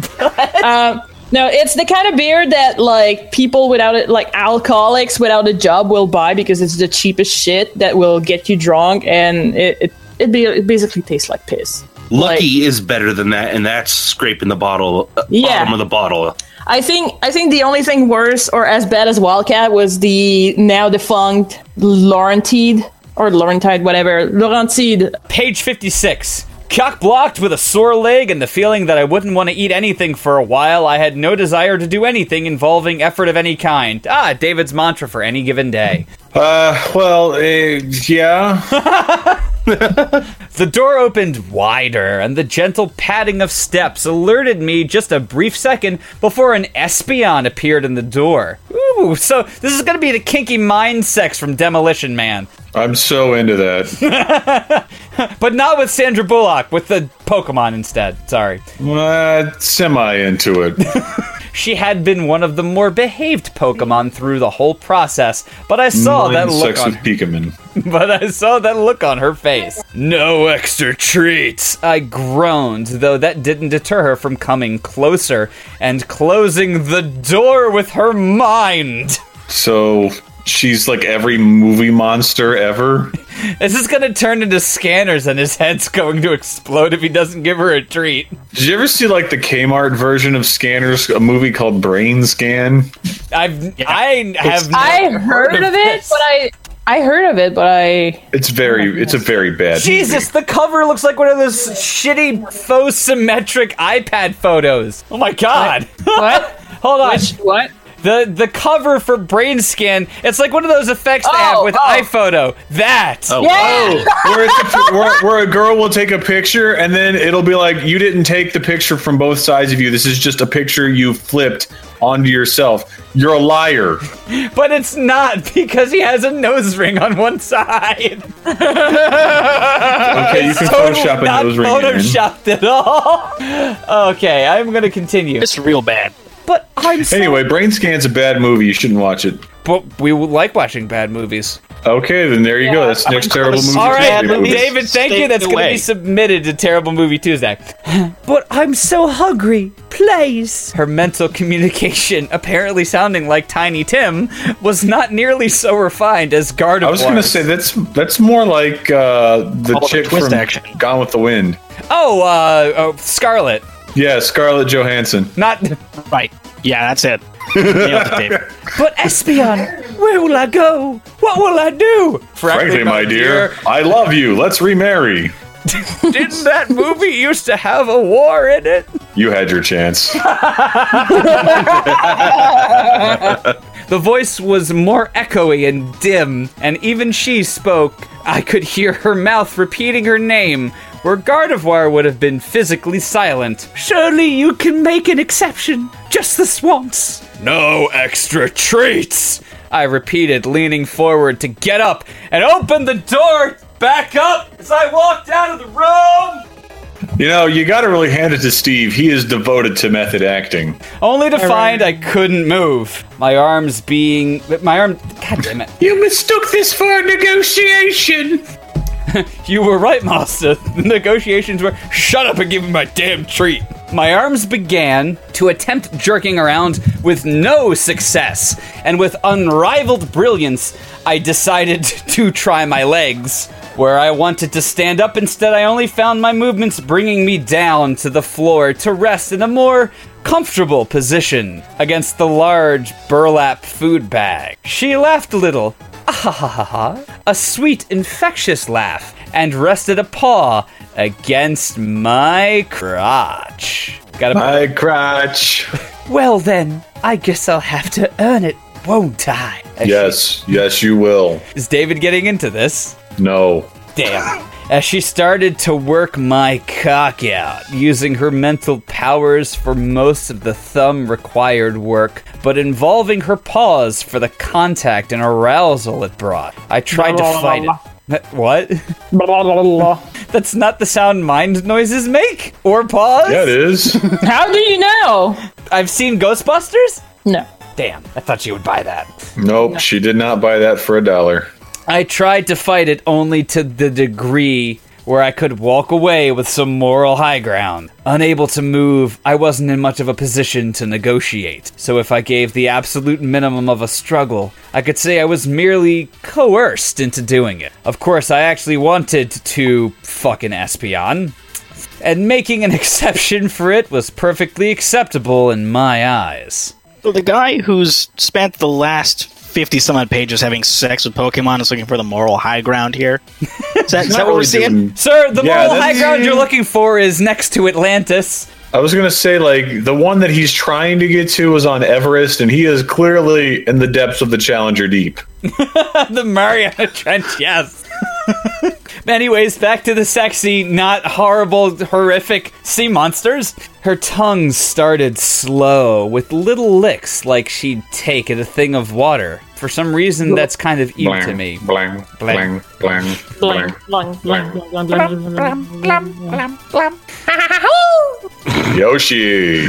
No, it's the kind of beer that like people without it, like alcoholics without a job, will buy because it's the cheapest shit that will get you drunk, and it it, it, be, it basically tastes like piss. Lucky is better than that, and that's scraping the bottle, uh, Yeah. bottom of the bottle. I think I think the only thing worse or as bad as Wildcat was the now defunct Laurentide or Laurentide, whatever Laurentide. Page fifty-six. Cock blocked with a sore leg and the feeling that I wouldn't want to eat anything for a while. I had no desire to do anything involving effort of any kind. Ah, David's mantra for any given day. Uh, well, uh, yeah. The door opened wider, and the gentle padding of steps alerted me just a brief second before an Espeon appeared in the door. Ooh, so this is going to be the kinky mind sex from Demolition Man. I'm so into that. But not with Sandra Bullock, with the Pokemon instead. Sorry. Uh, semi into it. She had been one of the more behaved Pokemon through the whole process, but I saw Mind that look sex on with Pikamin. But I saw that look on her face. No extra treats, I groaned, though that didn't deter her from coming closer and closing the door with her mind. So she's like every movie monster ever. This is gonna turn into Scanners and his head's going to explode if he doesn't give her a treat. Did you ever see like the Kmart version of Scanners, a movie called Brain Scan? I've I have never I heard, heard of it, this. but I I heard of it, but I It's very it's a very bad Jesus, movie. the cover looks like one of those shitty faux symmetric iPad photos. Oh my god. what? Hold on. Which what? The the cover for Brain Scan, it's like one of those effects they have Oh, with oh. iPhoto. That. Oh, Yeah. Oh, where, it's a, where, where a girl will take a picture and then it'll be like, you didn't take the picture from both sides of you. This is just a picture you flipped onto yourself. You're a liar. But it's not, because he has a nose ring on one side. Okay, you can Totally Photoshop a not nose ring in. photoshopped at all. Okay, I'm gonna continue. It's real bad. But I'm so Anyway, Brain Scan's a bad movie. You shouldn't watch it. But we like watching bad movies. Okay, then there you go. That's the next terrible movie. All right, Tuesday movie. David, thank Stay you. That's going to away. be submitted to Terrible Movie Tuesday. But I'm so hungry. Please. Her mental communication, apparently sounding like Tiny Tim, was not nearly so refined as Gardevoir. I was going to say that's that's more like uh, the All the chick twist from action. Gone with the Wind. Oh, uh, oh, Scarlet. Yeah, Scarlett Johansson. Not. Right. Yeah, that's it. Nailed it, David. But Espion, where will I go? What will I do? Frankly, my dear, I love you. Let's remarry. Didn't that movie used to have a war in it? You had your chance. The voice was more echoey and dim, and even she spoke. I could hear her mouth repeating her name, where Gardevoir would have been physically silent. Surely you can make an exception, just this once. No extra treats, I repeated, leaning forward to get up and open the door back up as I walked out of the room. You know, you got to really hand it to Steve. He is devoted to method acting. Only to find I couldn't move. My arms being... My arm... God damn it. You mistook this for a negotiation. You were right, Master. The negotiations were... Shut up and give me my damn treat. My arms began to attempt jerking around with no success. And with unrivaled brilliance, I decided to try my legs. Where I wanted to stand up, instead I only found my movements bringing me down to the floor to rest in a more comfortable position against the large burlap food bag. She laughed a little, ah ha ha ha ha, a sweet, infectious laugh, and rested a paw against my crotch. Got a My crotch. Well then, I guess I'll have to earn it, won't I? As Yes, yes, you will. she- Is David getting into this? No. Damn. As she started to work my cock out, using her mental powers for most of the thumb-required work, but involving her paws for the contact and arousal it brought. I tried to fight it. What? Blah, blah, blah. That's not the sound mind noises make? Or paws? Yeah, it is. How do you know? I've seen Ghostbusters? No. Damn, I thought you would buy that. Nope, she did not buy that for a dollar. I tried to fight it only to the degree where I could walk away with some moral high ground. Unable to move, I wasn't in much of a position to negotiate, so if I gave the absolute minimum of a struggle, I could say I was merely coerced into doing it. Of course, I actually wanted to fucking Espion, and making an exception for it was perfectly acceptable in my eyes. So the guy who's spent the last fifty some odd pages having sex with Pokemon is looking for the moral high ground here. Is that, is that what we're seeing? Sir, the Yeah, moral high that's- ground you're looking for is next to Atlantis. I was going to say, like, the one that he's trying to get to is on Everest, and he is clearly in the depths of the Challenger Deep. The Mariana Trench, yes. Anyways, back to the sexy, not horrible, horrific sea monsters. Her tongue started slow, with little licks like she'd take at a thing of water. For some reason, that's kind of ew to me. Blang, blang, blang, blang, Blang, blang, blang, blang, blang, blang. Yoshi.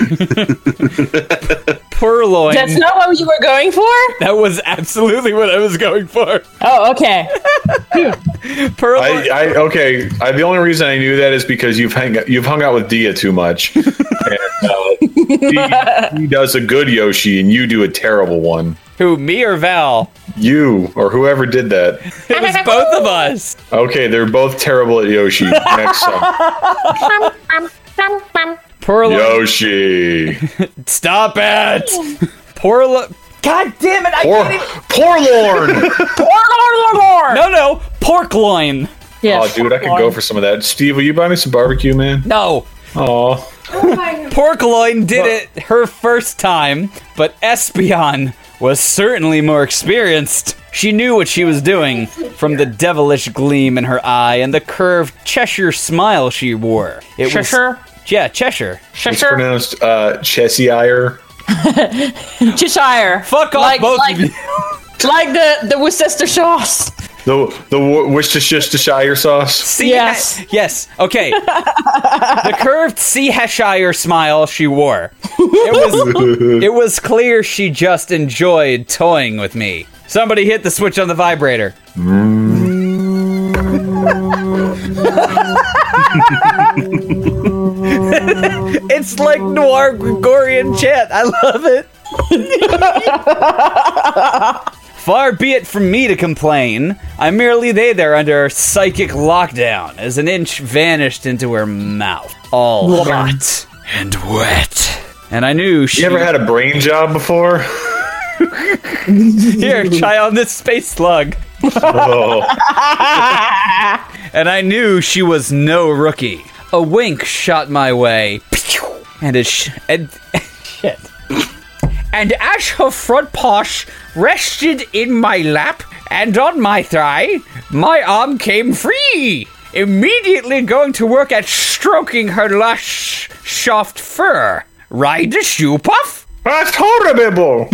Purloin. That's not what you were going for? That was absolutely what I was going for. Oh, okay. Purloin. I, I okay. I, the only reason I knew that is because you've hung you've hung out with Dia too much. And, uh, he, he does a good Yoshi, and you do a terrible one. Who, me or Val? You or whoever did that. It was both of us. Okay, they're both terrible at Yoshi. Next song. Purloin. Yoshi. Stop it. Purloin. God damn it! I Poor, can't even. poor Lorne. Poor Lord. No, no, pork loin. Yeah, Oh, dude, I could go for some of that. Steve, will you buy me some barbecue, man? No. Oh. Pork loin did it her first time, but Espeon was certainly more experienced. She knew what she was doing, from the devilish gleam in her eye and the curved Cheshire smile she wore. It Cheshire? Was, yeah, Cheshire. It's Cheshire? pronounced uh, Cheshire. Cheshire. Fuck off, like, both like, of you. Like the, the Worcester sauce. The the Worcestershire sauce. See, Yes. yes. Okay. The curved Sea Cheshire smile she wore. It was it was clear she just enjoyed toying with me. Somebody hit the switch on the vibrator. It's like noir Gregorian chant. I love it. Far be it from me to complain. I merely lay there under psychic lockdown as an inch vanished into her mouth, all hot and wet. And I knew she. You ever had a brain job before? Here, try on this space slug. Oh. And I knew she was no rookie. A wink shot my way, and a sh- and shit. And as her front paws rested in my lap and on my thigh, my arm came free. Immediately going to work at stroking her lush, soft fur. Ride the shoe puff? That's horrible.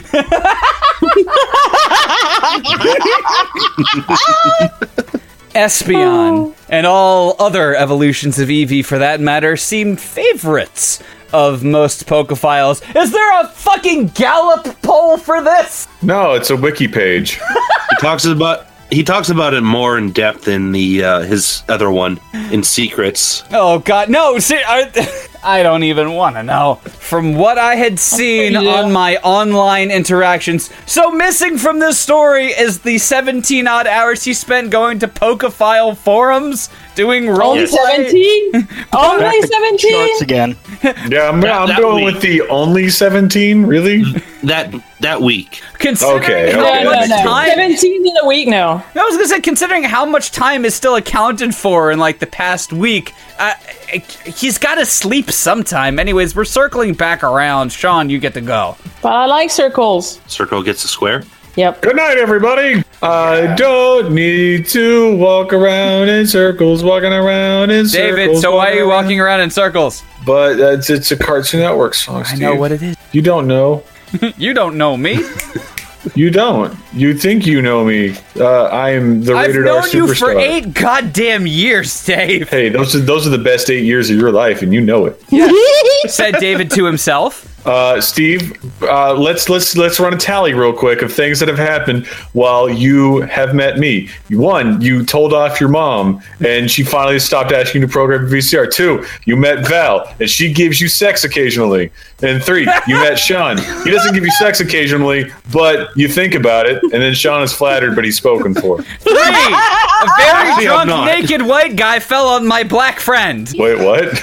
Espeon, and all other evolutions of Eevee for that matter, seemed favorites of most Pokephiles. Is there a fucking Gallup poll for this? No, it's a wiki page. He talks about he talks about it more in depth in the uh, his other one in Secrets. Oh god, no! See, I, I don't even want to know. From what I had seen Yeah. on my online interactions, so missing from this story is the seventeen odd hours he spent going to Pokephile forums doing Only roleplay. seventeen? Only seventeen? Shorts again. Yeah, I'm, That- I'm that going week. with the only seventeen. Really? That that week. Considering Okay, how okay. No, no, much no. time, seventeen in a week now. I was gonna say, considering how much time is still accounted for in like the past week, uh, he's got to sleep sometime. Anyways, we're circling back around. Sean, you get to go. But I like circles. Circle gets a square. Yep. Good night, everybody. I don't need to walk around in circles, walking around in circles. David, so why are you walking around in circles? But uh, it's, it's a Cartoon Network song, Steve. I know what it is. You don't know. You don't know me. You don't. You think you know me. Uh, I am the I've rated R known you for superstar. eight goddamn years, Dave. Hey, those are those are the best eight years of your life, and you know it. Said David to himself. Uh, Steve, uh, let's let's let's run a tally real quick of things that have happened while you have met me. One, you told off your mom, and she finally stopped asking you to program V C R. Two, you met Val, and she gives you sex occasionally. And three, you met Sean. He doesn't give you sex occasionally, but you think about it, and then Sean is flattered, but he's spoken for. Three, a very I'm drunk, not. naked white guy fell on my black friend. Wait, what?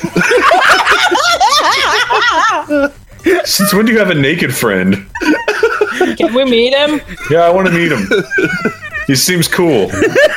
Since when do you have a naked friend? Can we meet him? Yeah, I want to meet him. He seems cool.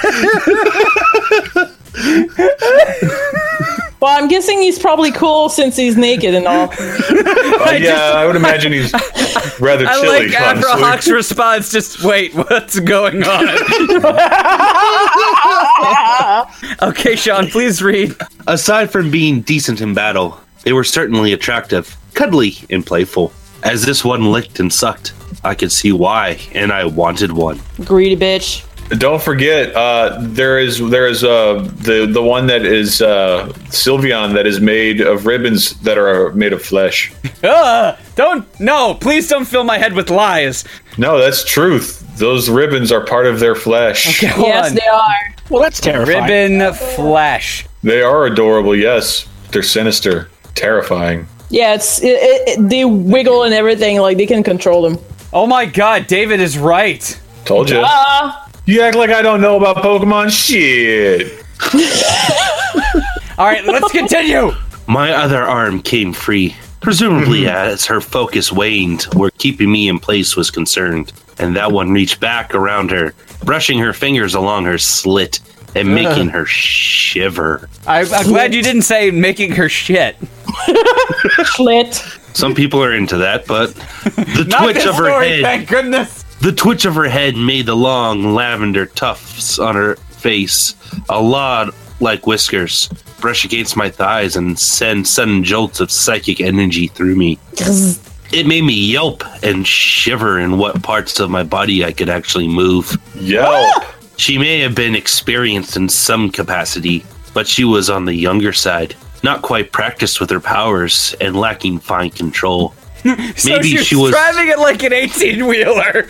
Well, I'm guessing he's probably cool since he's naked and all. Uh, yeah, I would imagine he's rather I chilly, like Afro honestly. Hawk's response. Just wait, what's going on? Okay, Sean, please read. Aside from being decent in battle, they were certainly attractive, cuddly, and playful. As this one licked and sucked, I could see why, and I wanted one. Greedy bitch. Don't forget, uh, there is there is uh, the the one that is uh, Sylveon that is made of ribbons that are made of flesh. Uh, don't, no, please don't fill my head with lies. No, that's truth. Those ribbons are part of their flesh. Okay, hold Yes, on. they are. Well, that's terrifying. Ribbon flesh. They are adorable, yes. They're sinister, terrifying. Yeah, it's it, it, they wiggle and everything. Like they can control them. Oh my god, David is right. Told you. Ah. You act like I don't know about Pokemon shit. All right, let's continue. My other arm came free, presumably as her focus waned, where keeping me in place was concerned. And that one reached back around her, brushing her fingers along her slit and making her shiver. I, I'm glad you didn't say making her shit. Slit. Some people are into that, but the Not twitch this of her story, head, thank goodness. the twitch of her head made the long lavender tufts on her face a lot like whiskers brush against my thighs and send sudden jolts of psychic energy through me. It made me yelp and shiver in what parts of my body I could actually move. Yelp. She may have been experienced in some capacity, but she was on the younger side, not quite practiced with her powers and lacking fine control. So Maybe she was, she was driving it like an eighteen-wheeler.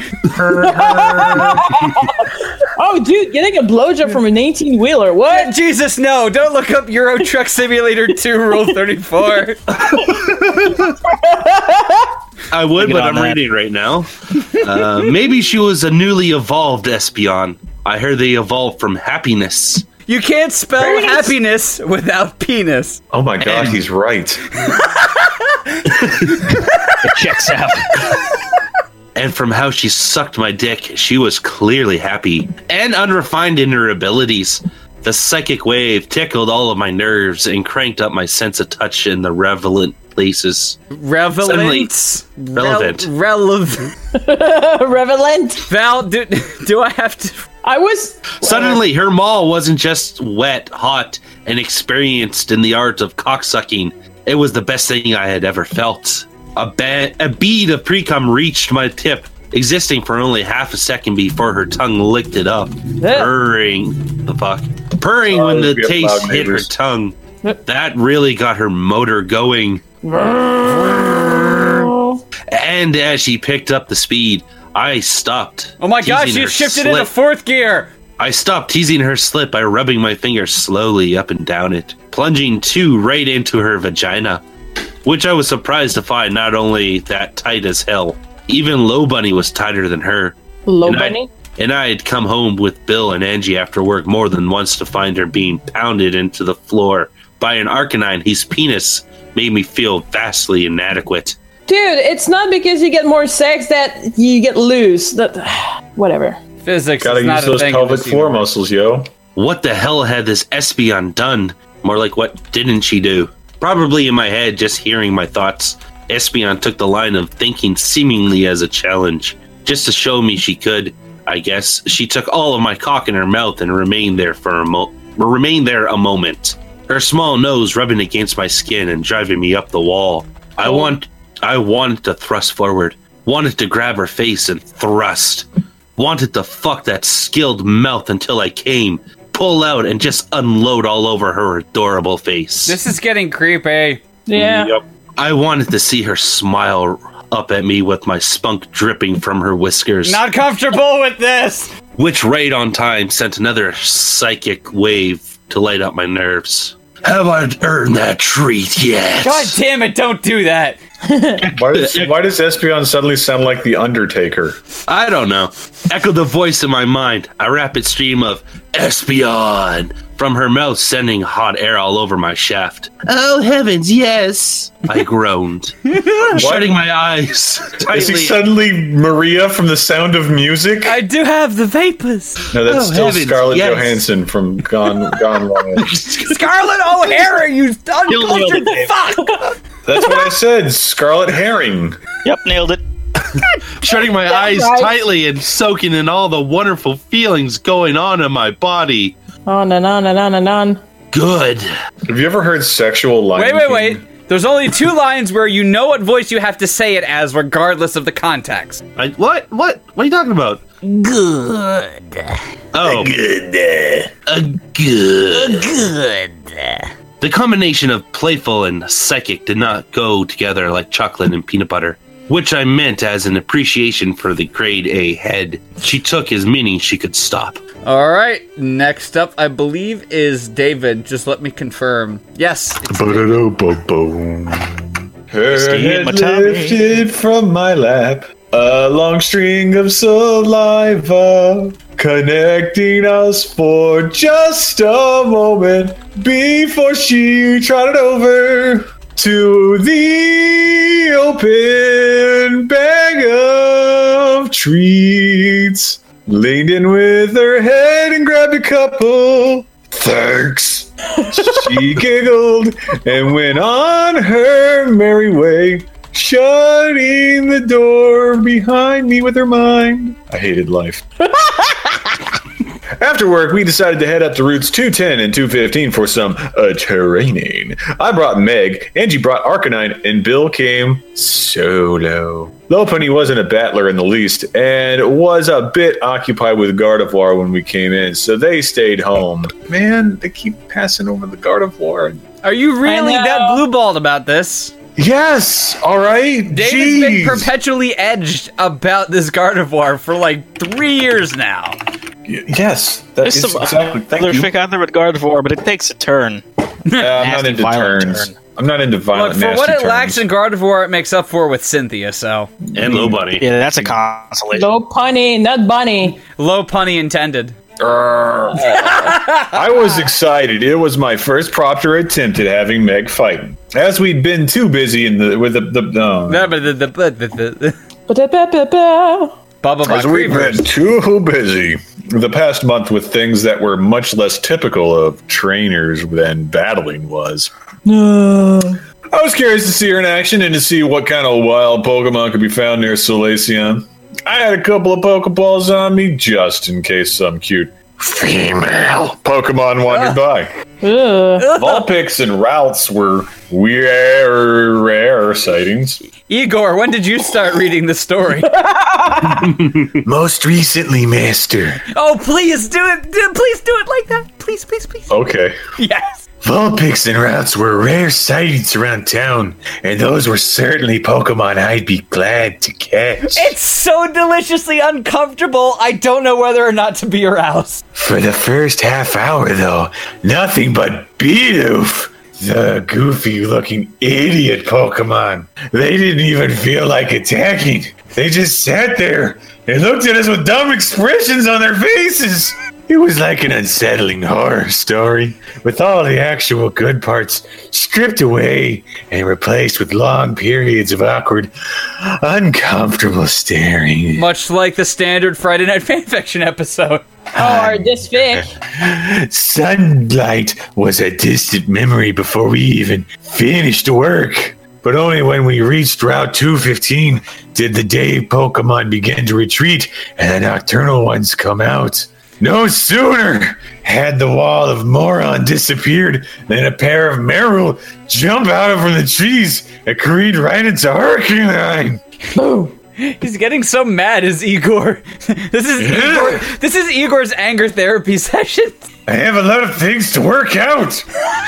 Oh, dude, getting a blowjob from an eighteen-wheeler. What? Jesus, no. Don't look up Euro Truck Simulator two Rule thirty-four. I would, Get but on I'm that. reading right now. Uh, maybe she was a newly evolved Espeon. I heard they evolved from happiness. You can't spell Penis. happiness without penis. Oh my god, he's right. It checks out. And from how she sucked my dick, she was clearly happy and unrefined in her abilities. The psychic wave tickled all of my nerves and cranked up my sense of touch in the relevant places. Relevant. Relevant. Rel- relevant. Revelant. Val, do, do I have to... I was. Suddenly, her maw wasn't just wet, hot, and experienced in the art of cocksucking. It was the best thing I had ever felt. A, ba- a bead of pre-cum reached my tip, existing for only half a second before her tongue licked it up. Purring. The fuck? Purring Sorry, when the we have taste loud hit her neighbors. tongue. That really got her motor going. And as she picked up the speed, I stopped. Oh my gosh, teasing you her shifted into slit. fourth gear. I stopped teasing her slit by rubbing my fingers slowly up and down it, plunging two right into her vagina, which I was surprised to find not only that tight as hell, even Low Bunny was tighter than her. Low And I- bunny? And I had come home with Bill and Angie after work more than once to find her being pounded into the floor by an Arcanine whose penis made me feel vastly inadequate. Dude, it's not because you get more sex that you get loose. That, whatever. Physics Gotta is use not a those thing in pelvic this floor universe. muscles, yo. What the hell had this Espeon done? More like, what didn't she do? Probably in my head, just hearing my thoughts, Espeon took the line of thinking seemingly as a challenge. Just to show me she could, I guess, she took all of my cock in her mouth and remained there for a mo- remained there a moment. Her small nose rubbing against my skin and driving me up the wall. I want, I wanted to thrust forward, wanted to grab her face and thrust, wanted to fuck that skilled mouth until I came, pull out and just unload all over her adorable face. This is getting creepy. Yeah. Yep. I wanted to see her smile up at me with my spunk dripping from her whiskers. Not comfortable with this. Which right on time sent another psychic wave to light up my nerves. Have I earned that treat yet? God damn it, don't do that. Why does, why does Espeon suddenly sound like The Undertaker? I don't know. Echoed the voice in my mind, a rapid stream of Espeon from her mouth, sending hot air all over my shaft. Oh heavens, yes! I groaned, shutting my eyes Is he tightly. suddenly Maria from The Sound of Music? I do have the vapors. No, that's Oh, still heavens, Scarlett yes. Johansson from Gone Gone Wild. Scarlet O'Hara, you uncultured fuck. That's what I said, Scarlet Herring. Yep, nailed it. Shutting my eyes right. tightly and soaking in all the wonderful feelings going on in my body. On and on and on and on. Good. Have you ever heard sexual Lion Wait, wait, King? wait. There's only two lines where you know what voice you have to say it as, regardless of the context. I, what? What? What are you talking about? Good. Oh. Good. A good. Good. The combination of playful and psychic did not go together like chocolate and peanut butter, which I meant as an appreciation for the grade A head she took as meaning she could stop. All right, next up, I believe, is David. Just let me confirm. Yes. it's Ba-da-da-ba-boom. Her Ski head in my tummy. lifted from my lap. A long string of saliva connecting us for just a moment before she trotted over to the open bag of treats. Leaned in with her head and grabbed a couple. Thanks. She giggled and went on her merry way, shutting the door behind me with her mind. I hated life. After work, we decided to head up to routes two ten and two fifteen for some uh, training. I brought Meg, Angie brought Arcanine, and Bill came solo. Lopunny wasn't a battler in the least, and was a bit occupied with Gardevoir when we came in, so they stayed home. Man, they keep passing over the Gardevoir. Are you really I know. that blue-balled about this? Yes, all right. David's Jeez. been perpetually edged about this Gardevoir for like three years now. Y- yes, that There's is some exactly. Thank other you. fic out there with Gardevoir, but it takes a turn. Uh, I'm not Nasty, into violent turns. turn. I'm not into Look, violent, for what it nasty lacks in turns. Gardevoir, it makes up for with Cynthia, so. And Low Bunny. Yeah, that's a consolation. No punny, not bunny. Low punny intended. Grr. I was excited. It was my first proper attempt at having Meg fighting, as we'd been too busy in the with the the. No. Ba-da-ba-ba-ba. Bubba As we've been too busy the past month with things that were much less typical of trainers than battling was. No. I was curious to see her in action and to see what kind of wild Pokemon could be found near Solaceon. I had a couple of Pokeballs on me just in case some cute female Pokemon wandered by. Ugh. Vulpix and Routes were rare, rare sightings. Igor, when did you start reading the story? Most recently, Master. Oh, please do it. Do- Please do it like that. Please, please, please. Okay. Yes. Vulpix and Routes were rare sightings around town, and those were certainly Pokemon I'd be glad to catch. It's so deliciously uncomfortable, I don't know whether or not to be aroused. For the first half hour, though, nothing but Bidoof. The goofy-looking idiot Pokemon. They didn't even feel like attacking. They just sat there and looked at us with dumb expressions on their faces. It was like an unsettling horror story, with all the actual good parts stripped away and replaced with long periods of awkward, uncomfortable staring. Much like the standard Friday Night Fanfiction episode. Or this fic. Sunlight was a distant memory before we even finished work. But only when we reached Route two fifteen did the day Pokemon begin to retreat and the nocturnal ones come out. No sooner had the wall of Moron disappeared than a pair of Meryl jump out from the trees and careened right into Arcanine. Boom. He's getting so mad as Igor. This is Igor. This is Igor's anger therapy session. I have a lot of things to work out.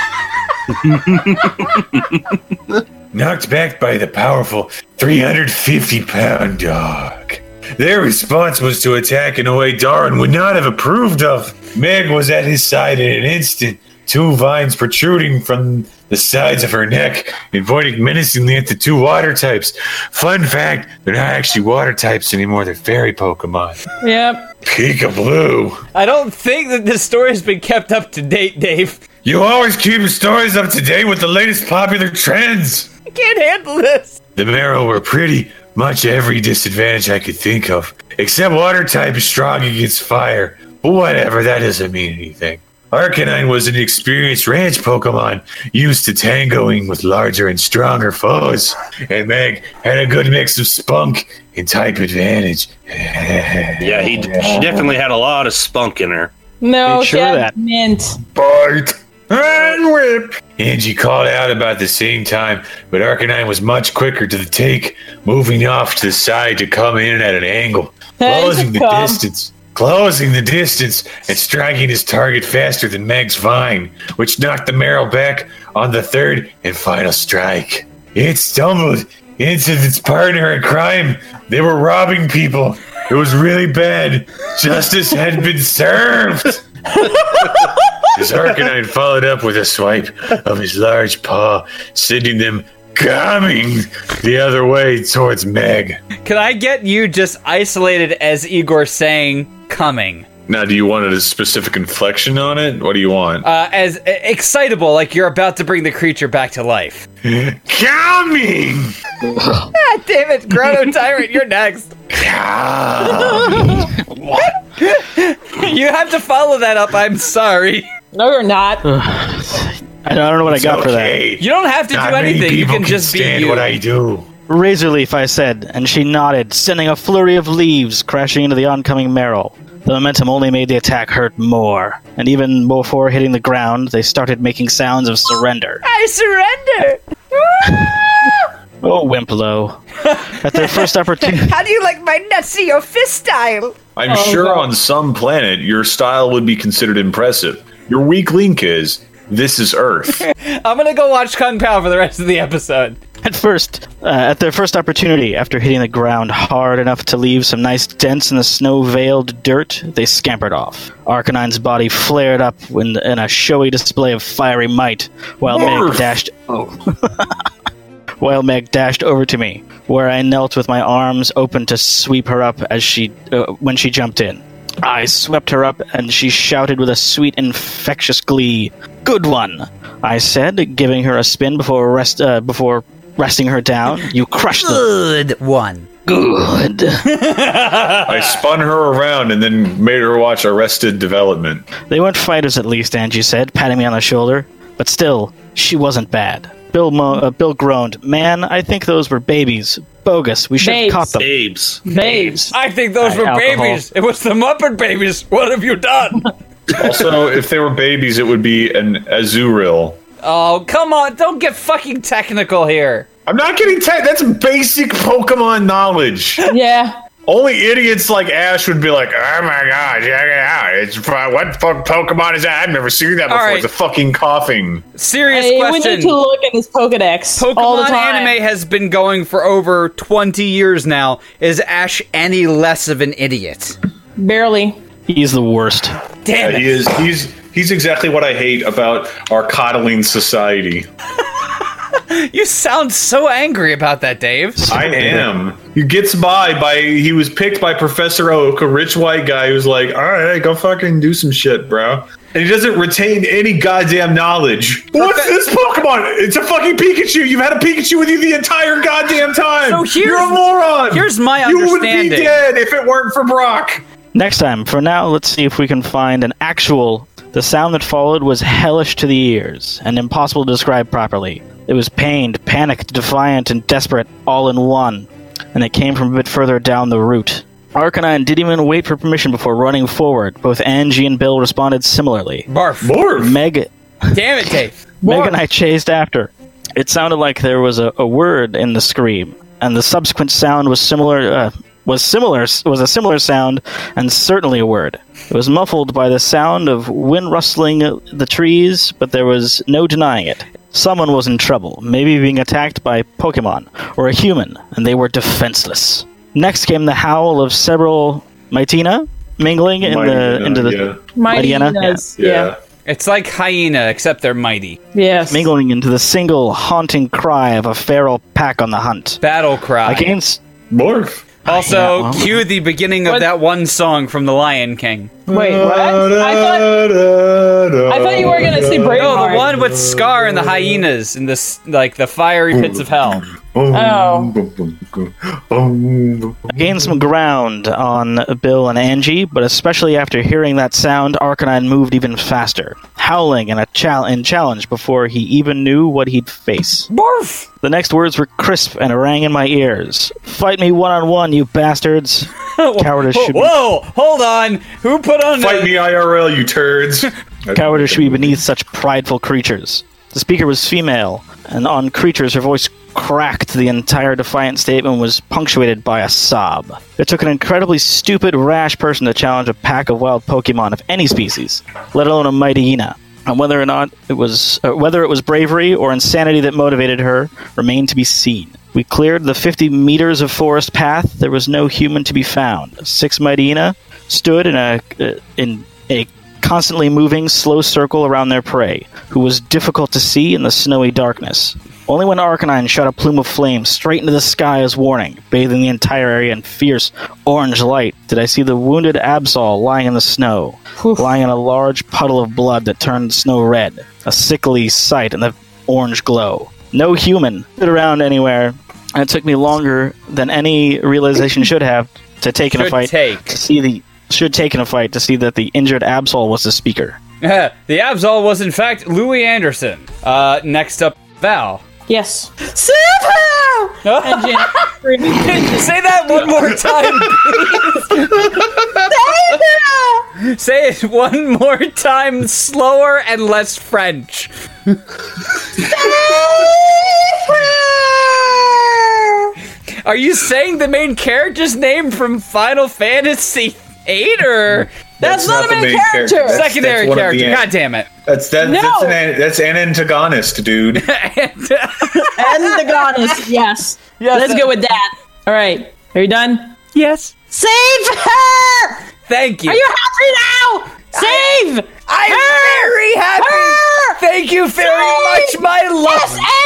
Knocked back by the powerful three hundred fifty pound dog. Their response was to attack in a way Darwin would not have approved of. Meg was at his side in an instant, two vines protruding from the sides of her neck and pointing menacingly at the two water types. Fun fact, they're not actually water types anymore, they're fairy Pokemon. Yep. Peekaboo. I don't think that this story has been kept up to date, Dave. You always keep your stories up to date with the latest popular trends. I can't handle this. The Meryl were pretty much every disadvantage I could think of, except water type is strong against fire. But whatever, that doesn't mean anything. Arcanine was an experienced ranch Pokemon used to tangoing with larger and stronger foes, and Meg had a good mix of spunk and type advantage. Yeah, he she definitely had a lot of spunk in her. No, Make sure she of had that. mint. Bite and whip. Angie called out about the same time, but Arcanine was much quicker to the take, moving off to the side to come in at an angle, Hey, closing the come. distance. Closing the distance and striking his target faster than Meg's vine, which knocked the Meryl back on the third and final strike. It stumbled into its partner in crime. They were robbing people. It was really bad. Justice had been served. His Arcanine followed up with a swipe of his large paw, sending them coming the other way towards Meg. Can I get you just isolated as Igor saying coming? Now, do you want a specific inflection on it? What do you want? Uh, as uh, excitable, like you're about to bring the creature back to life. Coming! Ah, damn it, Chrono Tyrant, you're next. What? You have to follow that up, I'm sorry. No, you're not. I don't, I don't know what It's I got for that. okay. You don't have to Not do many anything, you people can just be stand you. what I do. Razor leaf, I said, and she nodded, sending a flurry of leaves crashing into the oncoming Meryl. The momentum only made the attack hurt more, and even before hitting the ground, they started making sounds of surrender. I surrender! Oh, Wimplo. At their first opportunity... How do you like my Nessie fist style? I'm Oh, sure God. on some planet your style would be considered impressive. Your weak link is this is Earth. I'm gonna go watch Kung Pao for the rest of the episode. At first, uh, at their first opportunity, after hitting the ground hard enough to leave some nice dents in the snow-veiled dirt, they scampered off. Arcanine's body flared up in, in a showy display of fiery might, while Meg dashed... Oh. while Meg dashed over to me, where I knelt with my arms open to sweep her up as she uh, when she jumped in. I swept her up, and she shouted with a sweet, infectious glee. "Good one!" I said, giving her a spin before rest uh, before resting her down. "You crushed them." Good one. Good. I spun her around and then made her watch Arrested Development. They weren't fighters, at least, Angie said, patting me on the shoulder. But still, she wasn't bad. Bill Mo- uh, Bill groaned. "Man, I think those were babies. Bogus. We should have Babes. caught them." Babes. Babes. I think those Uh, were alcohol. babies. It was the Muppet Babies. What have you done? Also, if they were babies, it would be an Azuril. Oh, come on. Don't get fucking technical here. I'm not getting tech. That's basic Pokemon knowledge. Yeah. Only idiots like Ash would be like, "Oh my god, yeah, yeah, it's uh, what fuck Pokemon is that? I've never seen that before." right. It's a fucking coughing. Serious Hey, we question. need to look at his Pokedex all the Pokemon time. anime has been going for over twenty years now. Is Ash any less of an idiot? Barely. He's the worst. Damn Yeah, it. he is. He's he's exactly what I hate about our coddling society. You sound so angry about that, Dave. I am. He gets by by. He was picked by Professor Oak, a rich white guy who's like, "All right, go fucking do some shit, bro." And he doesn't retain any goddamn knowledge. What's this Pokemon? It's a fucking Pikachu. You've had a Pikachu with you the entire goddamn time. So here's- You're a moron. here's my You would be understanding. dead if it weren't for Brock. Next time, for now, let's see if we can find an actual... The sound that followed was hellish to the ears, and impossible to describe properly. It was pained, panicked, defiant, and desperate, all in one, and it came from a bit further down the route. Arcanine didn't even wait for permission before running forward. Both Angie and Bill responded similarly. Barf. Morph. Meg, Damn it, Dave. Meg and I chased after. It sounded like there was a, a word in the scream, and the subsequent sound was similar. Uh, was similar was a similar sound, and certainly a word. It was muffled by the sound of wind rustling the trees, but there was no denying it. Someone was in trouble, maybe being attacked by Pokemon or a human, and they were defenseless. Next came the howl of several Mightyena mingling in the into the yeah. Mightyena? Mightynas. Yeah. Yeah. It's like hyena, except they're mighty. Yes. mingling into the single haunting cry of a feral pack on the hunt. Battle cry. Against Morph. Also, Yeah, well- cue the beginning of What? that one song from The Lion King. Wait, what? I thought I thought you were gonna say Braveheart. No, the one with Scar and the hyenas in this, like the fiery pits of hell. Oh. I gained some ground on Bill and Angie, but especially after hearing that sound, Arcanine moved even faster, howling in a chal- in challenge before he even knew what he'd face. Barf! The next words were crisp and rang in my ears. Fight me one-on-one, you bastards. Cowardice should be... Whoa, hold on. Who put on... Fight me I R L, you turds. Cowardice should be beneath such prideful creatures. The speaker was female, and on creatures her voice cracked. The entire defiant statement was punctuated by a sob. It took an incredibly stupid, rash person to challenge a pack of wild Pokemon of any species, let alone a Mightyena. And whether or not it was, uh, whether it was bravery or insanity that motivated her, remained to be seen. We cleared the fifty meters of forest path. There was no human to be found. Six Mightyena stood in a uh, in a constantly moving, slow circle around their prey, who was difficult to see in the snowy darkness. Only when Arcanine shot a plume of flame straight into the sky as warning, bathing the entire area in fierce orange light, did I see the wounded Absol lying in the snow, Oof. lying in a large puddle of blood that turned snow red, a sickly sight in the orange glow. No human stood around anywhere, and it took me longer than any realization should have to take in a fight take. to see the should take in a fight to see that the injured Absol was the speaker. The Absol was in fact Louis Anderson. Uh, next up, Val. Yes. Save her! And Jen screaming. Say that one more time, please. Say it one more time, slower and less French. Save her! Are you saying the main character's name from Final Fantasy eight, or that's, that's not, not a main, main character? character. That's, Secondary that's character. God damn it! That's that, no. that's an that's an antagonist, dude. Antagonist. Yes. Yes. Let's that. go with that. All right. Are you done? Yes. Save her! Thank you. Are you happy now? Save! I'm her! very happy. Her! Thank you very Save! much, my love. S A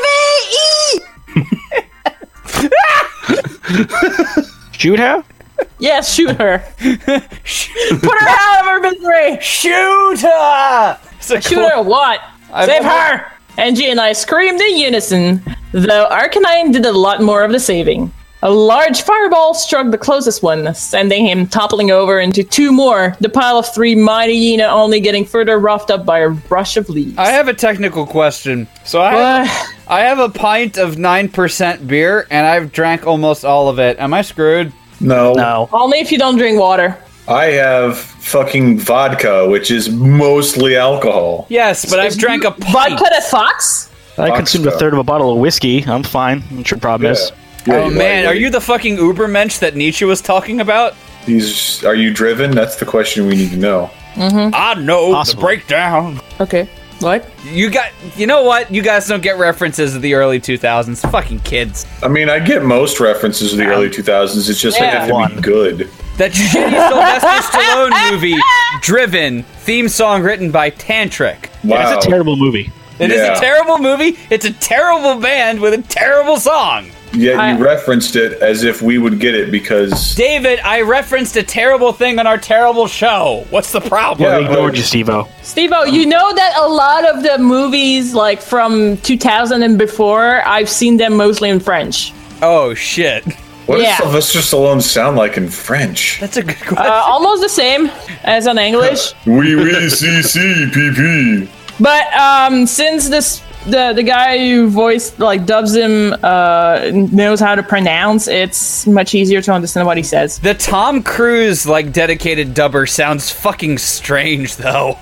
M A E. Shoot her? Yes, shoot her. Put her out of her misery. Shoot her. So shoot cool. her what? I've Save almost... her. Angie and I screamed in unison, though Arcanine did a lot more of the saving. A large fireball struck the closest one, sending him toppling over into two more, the pile of three Mightyena only getting further roughed up by a rush of leaves. I have a technical question. So I have, I have a pint of nine percent beer, and I've drank almost all of it. Am I screwed? No. No. Only if you don't drink water. I have fucking vodka, which is mostly alcohol. Yes, but I've drank a pint. Vodka at Fox? I Fox consumed stuff. a third of a bottle of whiskey. I'm fine. I'm sure problem Yeah. is. Yeah, oh man, are you the fucking Ubermensch that Nietzsche was talking about? He's. Are you driven? That's the question we need to know. Mm-hmm. I know Possible. the breakdown. Okay. What? You got. You know what? You guys don't get references of the early two thousands. Fucking kids. I mean, I get most references of the early two thousands. It's just Yeah. they have to One. be good. That shitty Sylvester Stallone movie, Driven, theme song written by Tantric. Wow. It's a terrible movie. It is Yeah. a terrible movie. It's a terrible band with a terrible song. Yet I- you referenced it as if we would get it because. David, I referenced a terrible thing on our terrible show. What's the problem? Yeah, I ignored you, Steve-O. Steve-O, you know that a lot of the movies, like from two thousand and before, I've seen them mostly in French. Oh, shit. What Yeah. does Sylvester Stallone sound like in French? That's a good question. Uh, almost the same as in English. Oui, oui, si, si, P P. But um, since this the the guy who voiced like dubs him uh, knows how to pronounce, it's much easier to understand what he says. The Tom Cruise, like, dedicated dubber sounds fucking strange, though.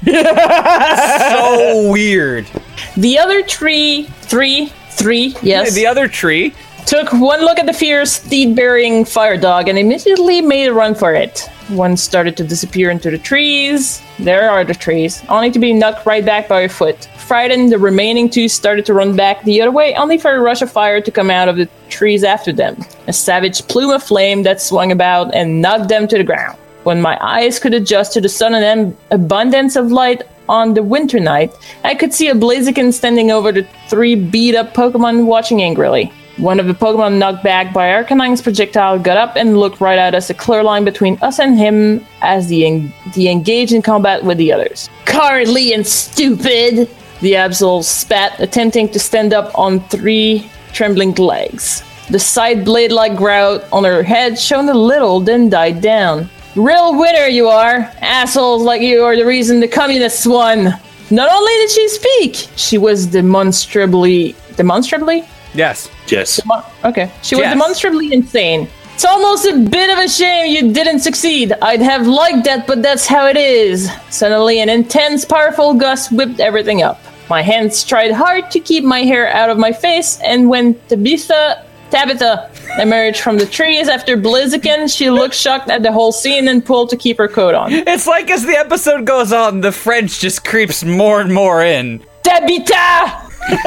So weird. The other tree, three, three, yes, The other tree. took one look at the fierce steed-bearing fire dog and immediately made a run for it. One started to disappear into the trees. There are the trees, only to be knocked right back by a foot. Frightened, the remaining two started to run back the other way, only for a rush of fire to come out of the trees after them. A savage plume of flame that swung about and knocked them to the ground. When my eyes could adjust to the sudden am- abundance of light on the winter night, I could see a Blaziken standing over the three beat-up Pokemon watching angrily. One of the Pokemon knocked back by Arcanine's projectile got up and looked right at us, a clear line between us and him as the en- the engaged in combat with the others. Cowardly and stupid! The Absol spat, attempting to stand up on three trembling legs. The side blade-like grout on her head shone a little, then died down. Real winner you are! Assholes like you are the reason the communists won! Not only did she speak, she was demonstrably... Demonstrably? Yes. Yes. Demo- okay. She was Yes. demonstrably insane. It's almost a bit of a shame you didn't succeed. I'd have liked that, but that's how it is. Suddenly, an intense, powerful gust whipped everything up. My hands tried hard to keep my hair out of my face, and when Tabitha, Tabitha emerged from the trees after Blaziken, she looked shocked at the whole scene and pulled to keep her coat on. It's like as the episode goes on, the French just creeps more and more in. Tabitha!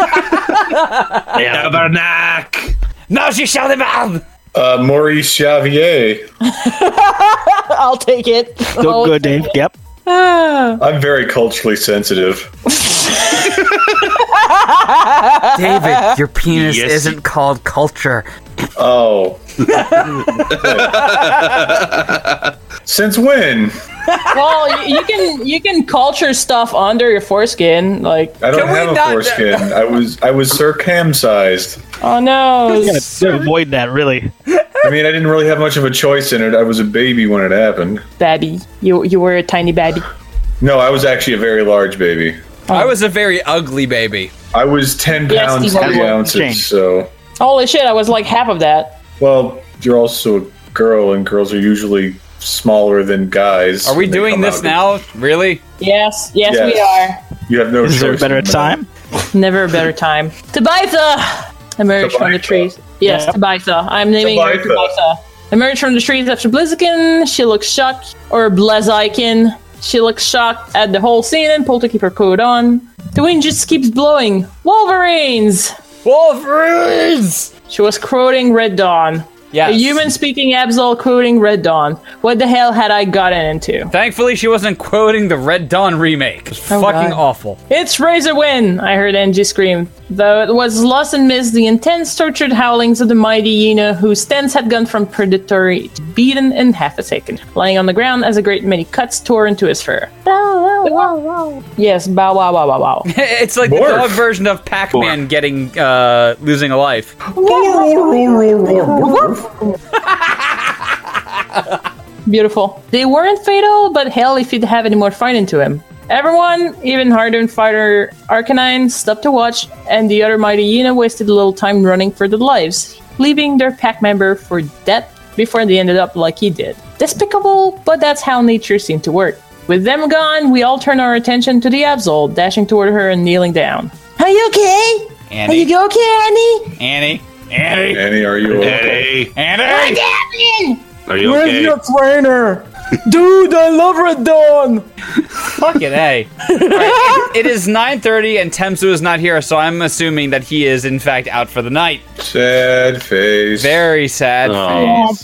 Tabernacle! No, she shall live. Uh, Maurice Xavier. I'll take it. Good, Oh, good, Dave. Yep. ah. I'm very culturally sensitive. David, your penis Yes. isn't called culture. Oh. Since when? Well, you, you can you can culture stuff under your foreskin, like. I don't Can we have a not- foreskin. I was I was circumcised. Oh no! I'm gonna avoid that, really. I mean, I didn't really have much of a choice in it. I was a baby when it happened. Baby, you you were a tiny baby. No, I was actually a very large baby. I was a very ugly baby. I was ten Yes, pounds you were. three Change. ounces. So, Holy shit! I was like half of that. well, you're also a girl, and girls are usually smaller than guys. Are we when they doing come this out. now? Really? Yes, yes, Yes. we are. You have no Is choice. there a better in that. time? Never a better time. Tabitha emerged from the Tabitha. trees. Yes, Yeah. Tabitha. I'm naming her Tabitha. Tabitha. Emerged from the trees after Blaziken. She looks shocked, or Blaziken. She looks shocked at the whole scene and pulled to keep her coat on. The wind just keeps blowing. Wolverines! Wolverines! She was quoting Red Dawn. Yes. A human-speaking Absol quoting Red Dawn. What the hell had I gotten into? Thankfully, she wasn't quoting the Red Dawn remake. It was Oh, fucking God. awful. It's Razor Win! I heard Angie scream. Though it was lost amidst the intense, tortured howlings of the mighty Yuna, whose stance had gone from predatory to beaten in half a second, lying on the ground as a great many cuts tore into his fur. Yes, bow wow wow wow wow. It's like Morph. the dog version of Pac-Man getting, uh, losing a life. Beautiful. They weren't fatal, but hell if you'd have any more fight into him. Everyone, even hardened fighter Arcanine, stopped to watch, and the other mighty Yuna wasted a little time running for their lives, leaving their pack member for dead before they ended up like he did. Despicable, but that's how nature seemed to work. With them gone, we all turn our attention to the Absol, dashing toward her and kneeling down. Are you okay? Annie. Are you okay, Annie? Annie. Annie. Annie, are you okay? Hey, Annie. What's happening? are you okay? trainer? Dude, I love Red Dawn! Fucking A. Alright, it, it is nine thirty and Temsu is not here, so I'm assuming that he is in fact out for the night. Sad face. Very sad Oh. face.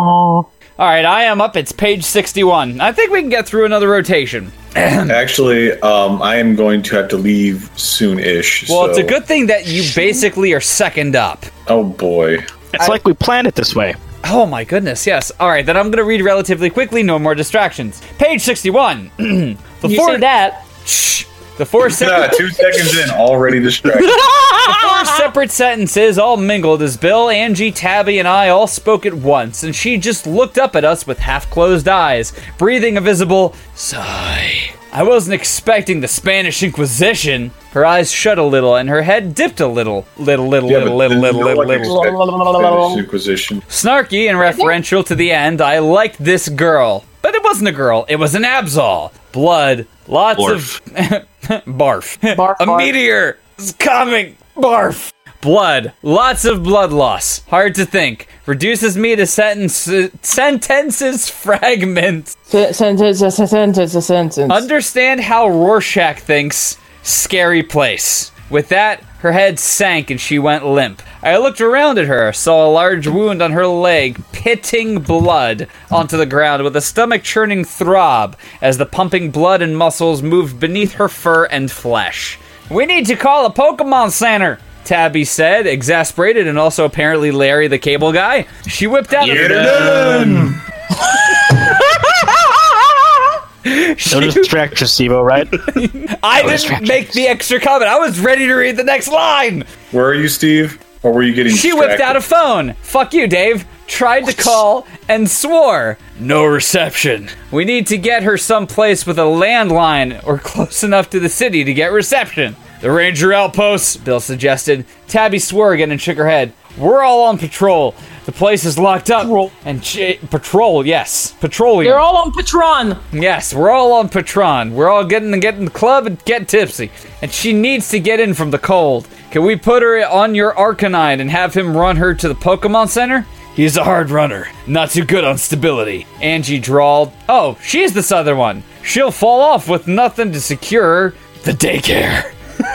Alright, I am up. It's page sixty-one. I think we can get through another rotation. Actually, um, I am going to have to leave soon-ish. Well, so. it's a good thing that you basically are second up. Oh boy. It's like we planned it this way. Oh my goodness, yes. Alright, then I'm going to read relatively quickly, no more distractions. Page sixty-one. the You four- say that. Shh. The four Yeah, separate two seconds in, already distracted. The four separate sentences all mingled as Bill, Angie, Tabby, and I all spoke at once, and she just looked up at us with half-closed eyes, breathing a visible sigh. I wasn't expecting the Spanish Inquisition. Her eyes shut a little, and her head dipped a little. Little, little, Yeah, little, but little, little, no little, one little. expected Spanish Inquisition. Snarky and referential to the end, I liked this girl. But it wasn't a girl, it was an Absol. Blood, lots Barf. of... Barf. Barf, A barf. meteor is coming. Barf. Blood. Lots of blood loss. Hard to think. Reduces me to sentence, sentences fragment. Sentence, a sentence, a sentence. Understand how Rorschach thinks. Scary place. With that, her head sank and she went limp. I looked around at her, saw a large wound on her leg, pitting blood onto the ground with a stomach-churning throb as the pumping blood and muscles moved beneath her fur and flesh. We need to call a Pokemon Center, Tabby said, exasperated, and also apparently Larry the cable guy. She whipped out Get a... her done. No distraction, Steve-O, right? I didn't make the extra comment. I was ready to read the next line. Where are you, Steve? Or were you getting She whipped out a phone. Fuck you, Dave. Tried to call and swore. No reception. We need to get her someplace with a landline or close enough to the city to get reception. The ranger outpost, Bill suggested. Tabby swore again and shook her head. We're all on patrol. The place is locked up. Patrol. And ch- patrol, yes. Petroleum. They're all on Patron. Yes, we're all on Patron. We're all getting to get in the club and get tipsy. And she needs to get in from the cold. Can we put her on your Arcanine and have him run her to the Pokemon Center? He's a hard runner. Not too good on stability. Angie drawled. Oh, she's this other one. She'll fall off with nothing to secure her. The daycare.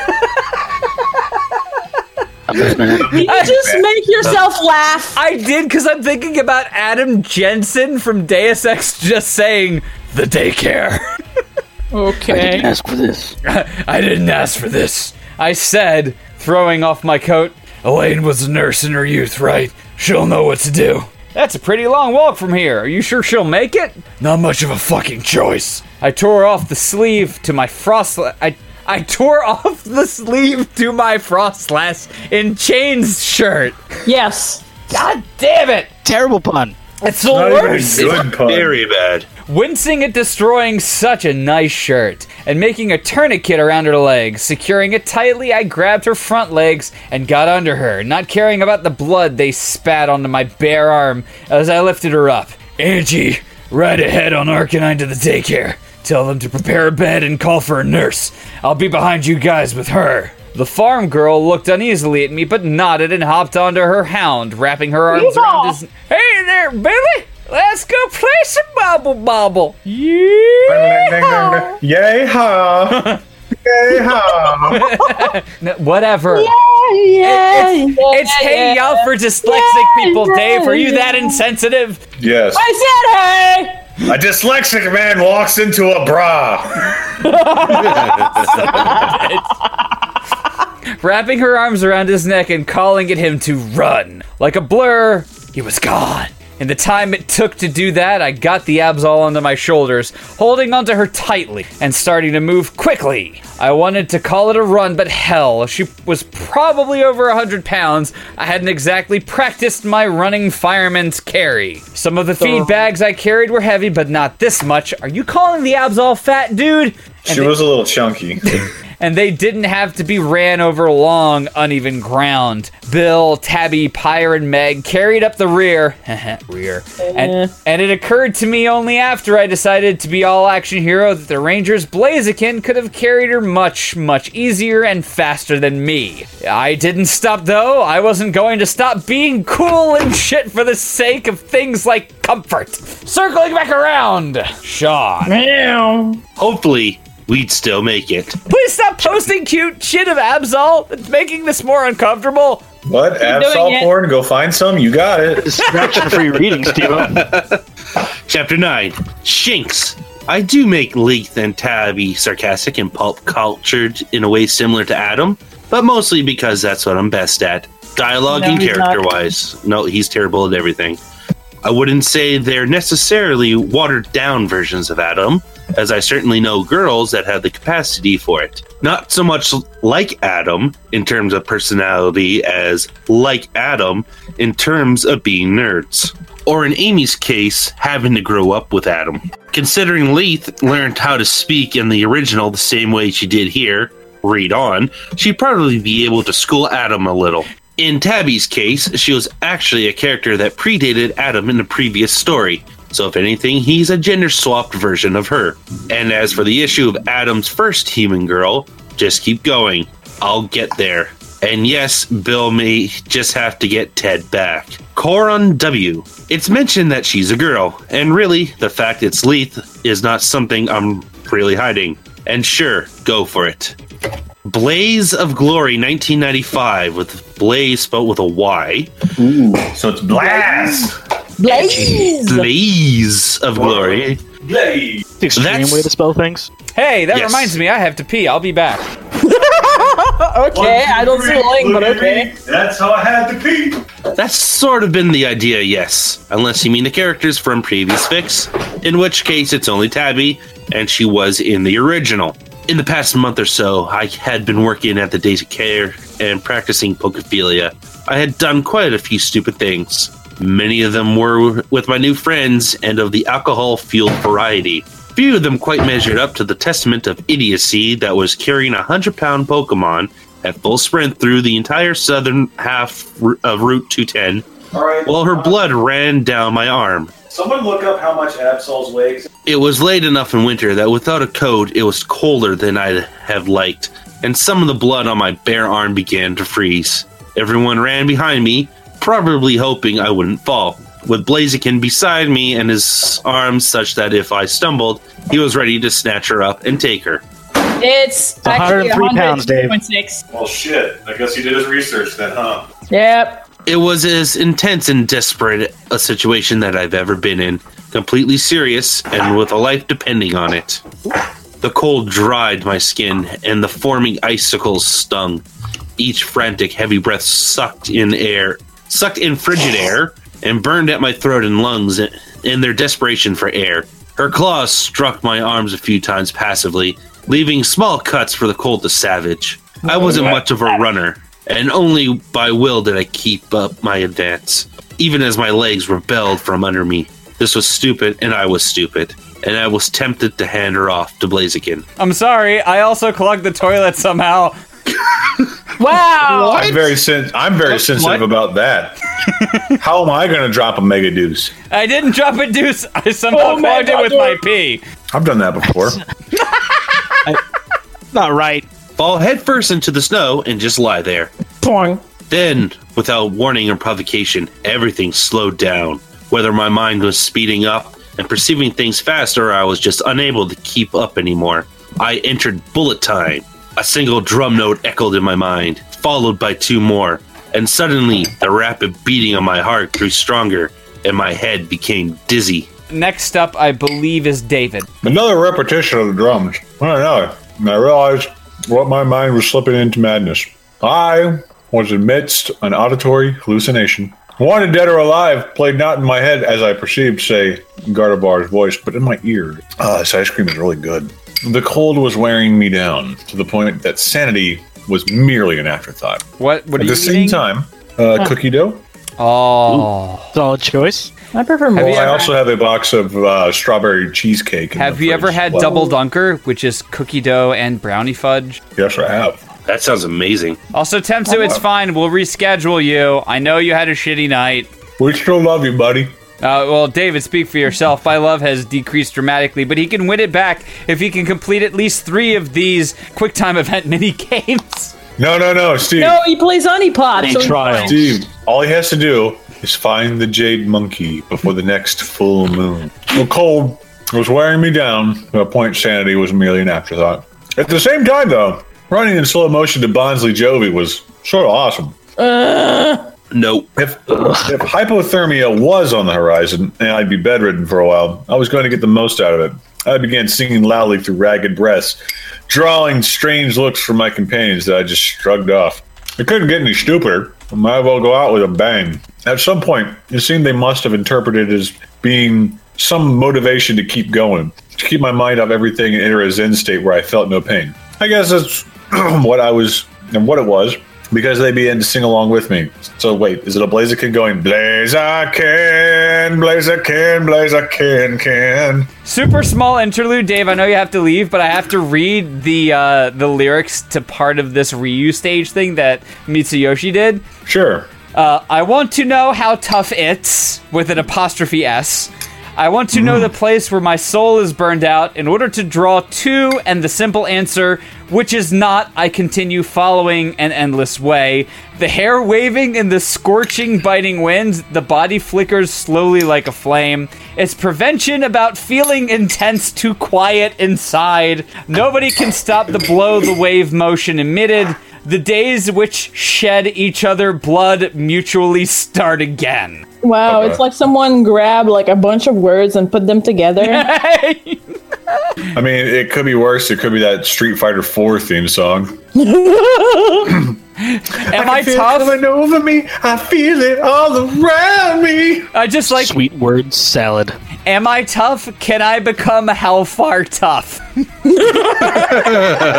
You just make yourself laugh. I did because I'm thinking about Adam Jensen from Deus Ex just saying, the daycare. Okay. I didn't ask for this. I didn't ask for this. I said, throwing off my coat, Elaine was a nurse in her youth, right? She'll know what to do. That's a pretty long walk from here. Are you sure she'll make it? Not much of a fucking choice. I tore off the sleeve to my frost... I... I tore off the sleeve to my Frostlass in Chains shirt. Yes. God damn it! Terrible pun. It's the worst. Good pun. Very bad. Wincing at destroying such a nice shirt and making a tourniquet around her legs. Securing it tightly, I grabbed her front legs and got under her, not caring about the blood they spat onto my bare arm as I lifted her up. Angie, ride ahead on Arcanine to the daycare. Tell them to prepare a bed and call for a nurse. I'll be behind you guys with her. The farm girl looked uneasily at me, but nodded and hopped onto her hound, wrapping her arms Yeehaw! around his... Hey there, Billy! Let's go play some Bobble Bobble! Yeah! Yay ha! Yay ha! No, whatever. Yeah, yeah, It- it's yeah, it's hanging yeah. out for dyslexic Yeah, people, yeah, Dave. Are you that yeah. insensitive? Yes. I said hey! A dyslexic man walks into a bra. Wrapping her arms around his neck and calling at him to run. Like a blur, he was gone. In the time it took to do that, I got the Absol onto my shoulders, holding onto her tightly and starting to move quickly. I wanted to call it a run, but hell, she was probably over one hundred pounds. I hadn't exactly practiced my running fireman's carry. Some of the feed bags I carried were heavy, but not this much. Are you calling the Absol fat, dude? She was a little chunky. And they didn't have to be ran over long, uneven ground. Bill, Tabby, Pyre, and Meg carried up the rear. rear. And, and it occurred to me only after I decided to be all-action hero that the Ranger's Blaziken could have carried her much, much easier and faster than me. I didn't stop, though. I wasn't going to stop being cool and shit for the sake of things like comfort. Circling back around, Sean. Meow. Hopefully, we'd still make it. Please stop posting cute shit of Absol. It's making this more uncomfortable. What? doing Absol it. porn? Go find some. You got it. Distraction-free reading, Steve-O. Chapter nine. Shinx. I do make Leith and Tabby sarcastic and pulp cultured in a way similar to Adam, but mostly because that's what I'm best at. Dialogue No, and he's not. character-wise. No, he's terrible at everything. I wouldn't say they're necessarily watered-down versions of Adam, as I certainly know girls that have the capacity for it. Not so much like Adam in terms of personality as like Adam in terms of being nerds. Or in Amy's case, having to grow up with Adam. Considering Leith learned how to speak in the original the same way she did here, read on, she'd probably be able to school Adam a little. In Tabby's case, she was actually a character that predated Adam in the previous story. So if anything, he's a gender-swapped version of her. And as for the issue of Adam's first human girl, just keep going. I'll get there. And yes, Bill may just have to get Ted back. Coron W. It's mentioned that she's a girl, and really, the fact it's Leith is not something I'm really hiding. And sure, go for it. Blaze of Glory nineteen ninety-five, with Blaze spelled with a Y. Ooh, so it's Blast! Blaze! Blaze of Glory. Blaze! The extreme That's- way to spell things. Hey, that Yes. reminds me, I have to pee. I'll be back. Okay, I don't see the link, but okay. That's how I had to pee. That's sort of been the idea, yes. Unless you mean the characters from previous fics, in which case it's only Tabby, and she was in the original. In the past month or so, I had been working at the Days of Care and practicing Pokephilia. I had done quite a few stupid things. Many of them were with my new friends and of the alcohol-fueled variety. Few of them quite measured up to the testament of idiocy that was carrying a hundred-pound Pokemon at full sprint through the entire southern half of Route two ten, All right. while her blood ran down my arm. Someone look up how much Absol's weighs. It was late enough in winter that without a coat, it was colder than I'd have liked, and some of the blood on my bare arm began to freeze. Everyone ran behind me, probably hoping I wouldn't fall, with Blaziken beside me and his arms such that if I stumbled, he was ready to snatch her up and take her. It's one hundred actually three pounds, Dave. one hundred six. Well, shit. I guess he did his research then, huh? Yep. It was as intense and desperate a situation that I've ever been in, completely serious and with a life depending on it. The cold dried my skin and the forming icicles stung. Each frantic, heavy breath sucked in air, sucked in frigid air, and burned at my throat and lungs in their desperation for air. Her claws struck my arms a few times passively, leaving small cuts for the cold to savage. I wasn't much of a runner, and only by will did I keep up my advance, even as my legs rebelled from under me. This was stupid, and I was stupid, and I was tempted to hand her off to Blaziken. I'm sorry, I also clogged the toilet somehow. Wow. I'm very sen- I'm very sensitive what? about that. How am I going to drop a Mega Deuce? I didn't drop a deuce. I somehow Oh, clogged it man, with I my do. pee. I've done that before. Not right. Fall headfirst into the snow and just lie there. Poing. Then, without warning or provocation, everything slowed down. Whether my mind was speeding up and perceiving things faster, or I was just unable to keep up anymore. I entered bullet time. A single drum note echoed in my mind, followed by two more, and suddenly the rapid beating of my heart grew stronger, and my head became dizzy. Next up, I believe, is David. Another repetition of the drums. I don't know. And I realized what my mind was slipping into madness. I was amidst an auditory hallucination. Wanted Dead or Alive played not in my head as I perceived, say, Gardebar's voice, but in my ear. Ah, this ice cream is really good. The cold was wearing me down to the point that sanity was merely an afterthought. What? What are At you the same eating? time, uh, cookie dough. Oh, Solid choice. I prefer Have more. you I ever- also have a box of uh, strawberry cheesecake. in have the you ever fridge. had Well, double dunker, which is cookie dough and brownie fudge? Yes, I have. That sounds amazing. Also, Temsu, it's fine. We'll reschedule you. I know you had a shitty night. We still love you, buddy. Uh, well, David, speak for yourself. My love has decreased dramatically, but he can win it back if he can complete at least three of these QuickTime event mini games. No, no, no, Steve. No, he plays Honeypot. Any So he's trial. fine. Steve, all he has to do is find the jade monkey before the next full moon. The cold was wearing me down to a point sanity was merely an afterthought. At the same time, though, running in slow motion to Bonsley Jovi was sort of awesome. Nope. If, if hypothermia was on the horizon and I'd be bedridden for a while, I was going to get the most out of it. I began singing loudly through ragged breaths, drawing strange looks from my companions that I just shrugged off. It couldn't get any stupider. I might as well go out with a bang. At some point, it seemed they must have interpreted it as being some motivation to keep going, to keep my mind off everything and enter a zen state where I felt no pain. I guess that's what I was and what it was, because they began to sing along with me. So wait, is it a Blaziken going, Blaziken, Blaziken, Blaziken, can? Super small interlude, Dave. I know you have to leave, but I have to read the uh, the lyrics to part of this Ryu stage thing that Mitsuyoshi did. Sure. Uh, I want to know how tough it's, with an apostrophe S. I want to know the place where my soul is burned out in order to draw two, and the simple answer, which is not, I continue following an endless way. The hair waving in the scorching, biting wind, the body flickers slowly like a flame. It's prevention about feeling intense to quiet inside. Nobody can stop the blow the wave motion emitted. The days which shed each other blood mutually start again. Wow, Okay. it's like someone grabbed like a bunch of words and put them together. I mean, it could be worse. It could be that Street Fighter four theme song. Am I, tough? Coming over me, I feel it all around me. I just like, Sweet word salad. am I tough? Can I become how far tough?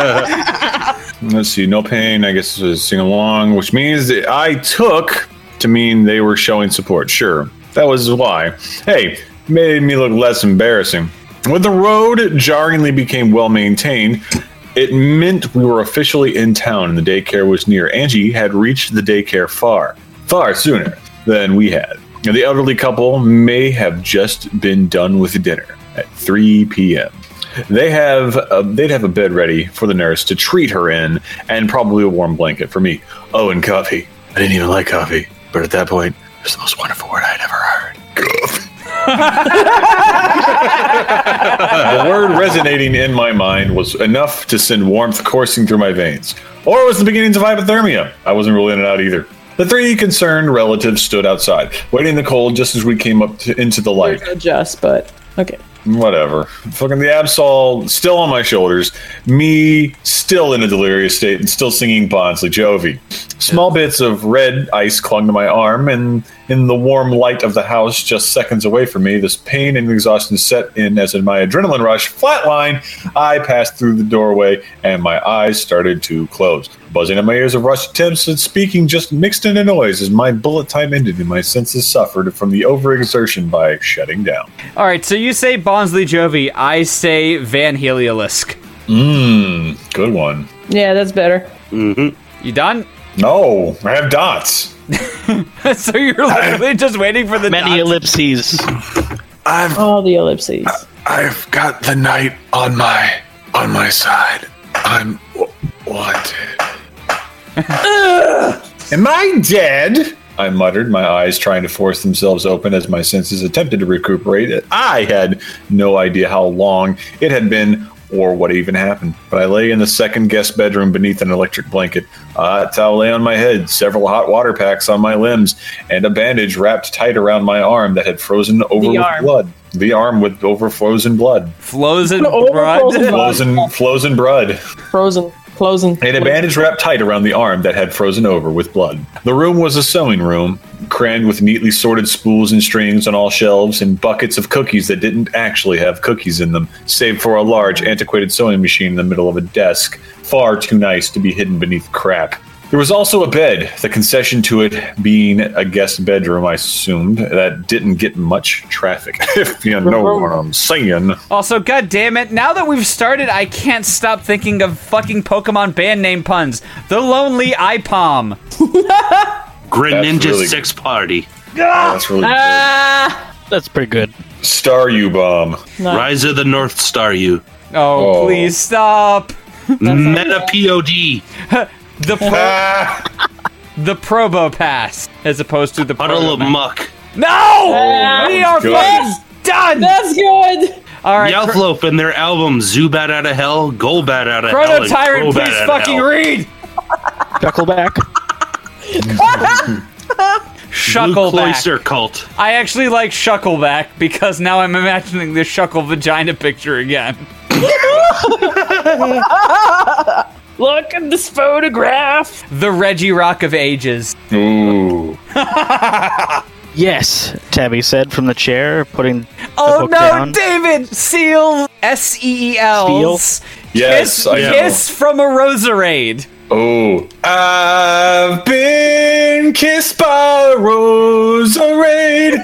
Let's see, no pain, I guess was sing along, which means that I took to mean they were showing support. Sure, that was why. Hey, made me look less embarrassing. When the road jarringly became well maintained, it meant we were officially in town and the daycare was near. Angie had reached the daycare far, far sooner than we had. And the elderly couple may have just been done with dinner at three p.m. They have a, they'd have a bed ready for the nurse to treat her in, and probably a warm blanket for me. Oh, and coffee. I didn't even like coffee, but at that point, it was the most wonderful word I'd ever heard. The word resonating in my mind was enough to send warmth coursing through my veins. Or it was the beginnings of hypothermia. I wasn't ruling it out either. The three concerned relatives stood outside, waiting in the cold just as we came up to, into the light. There's no just, but okay. Whatever. Fucking the Absol still on my shoulders. Me still in a delirious state and still singing Bon Jovi. Small bits of red ice clung to my arm, and in the warm light of the house just seconds away from me, this pain and exhaustion set in as in my adrenaline rush flatline. I passed through the doorway and my eyes started to close. Buzzing in my ears of rushed attempts at speaking just mixed in a noise as my bullet time ended and my senses suffered from the overexertion by shutting down. All right, so you say Bonsley Jovi, I say Van Heliolisk. Mmm, good one. Yeah, that's better. Mm-hmm. You done? No, I have dots. So you're literally just waiting for the Many dots. ellipses. I've All the ellipses. I've got the night on my on my side. I'm w- wanted. Am I dead? I muttered, my eyes trying to force themselves open as my senses attempted to recuperate. I had no idea how long it had been or what even happened, but I lay in the second guest bedroom beneath an electric blanket. A hot towel lay on my head, several hot water packs on my limbs, and a bandage wrapped tight around my arm that had frozen over The with arm. blood. The arm with over frozen blood. Flows in Over blood. frozen blood. Frozen, frozen blood. Frozen. Frozen. And a bandage wrapped tight around the arm that had frozen over with blood. The room was a sewing room, crammed with neatly sorted spools and strings on all shelves and buckets of cookies that didn't actually have cookies in them, save for a large, antiquated sewing machine in the middle of a desk, far too nice to be hidden beneath crap. There was also a bed, the concession to it being a guest bedroom, I assumed, that didn't get much traffic, if you know what I'm saying. Also, god damn it, now that we've started, I can't stop thinking of fucking Pokemon band name puns. The Lonely Ipom. Greninja That's really Six Party. Oh, that's really Ah! That's pretty good. good. Star U bomb. No. Rise of the North Star You. Oh, Oh. please stop. Meta P O D. The pro- Ah! the Probo Pass, as opposed to the Puddle Probo of Pass. Muck. No! Ah, we are good. fucking done! That's good. All right, Cro- Yelflope and their album Zubat Out of Hell, Golbat Out of Hell, Chrono and Tyrant, Crobat please Outta fucking Hell. read! Chuckleback. Blue Shuckleback. Cloister Cult. I actually like Shuckleback because now I'm imagining the Shuckle vagina picture again. Look at this photograph. The Reggie Rock of ages. Ooh. Yes, Tabby said from the chair, putting the Oh book no, down. David! Seal S E E L. Yes, Kiss, I know. kiss from a Roserade. Oh. I've been kissed by a Roserade.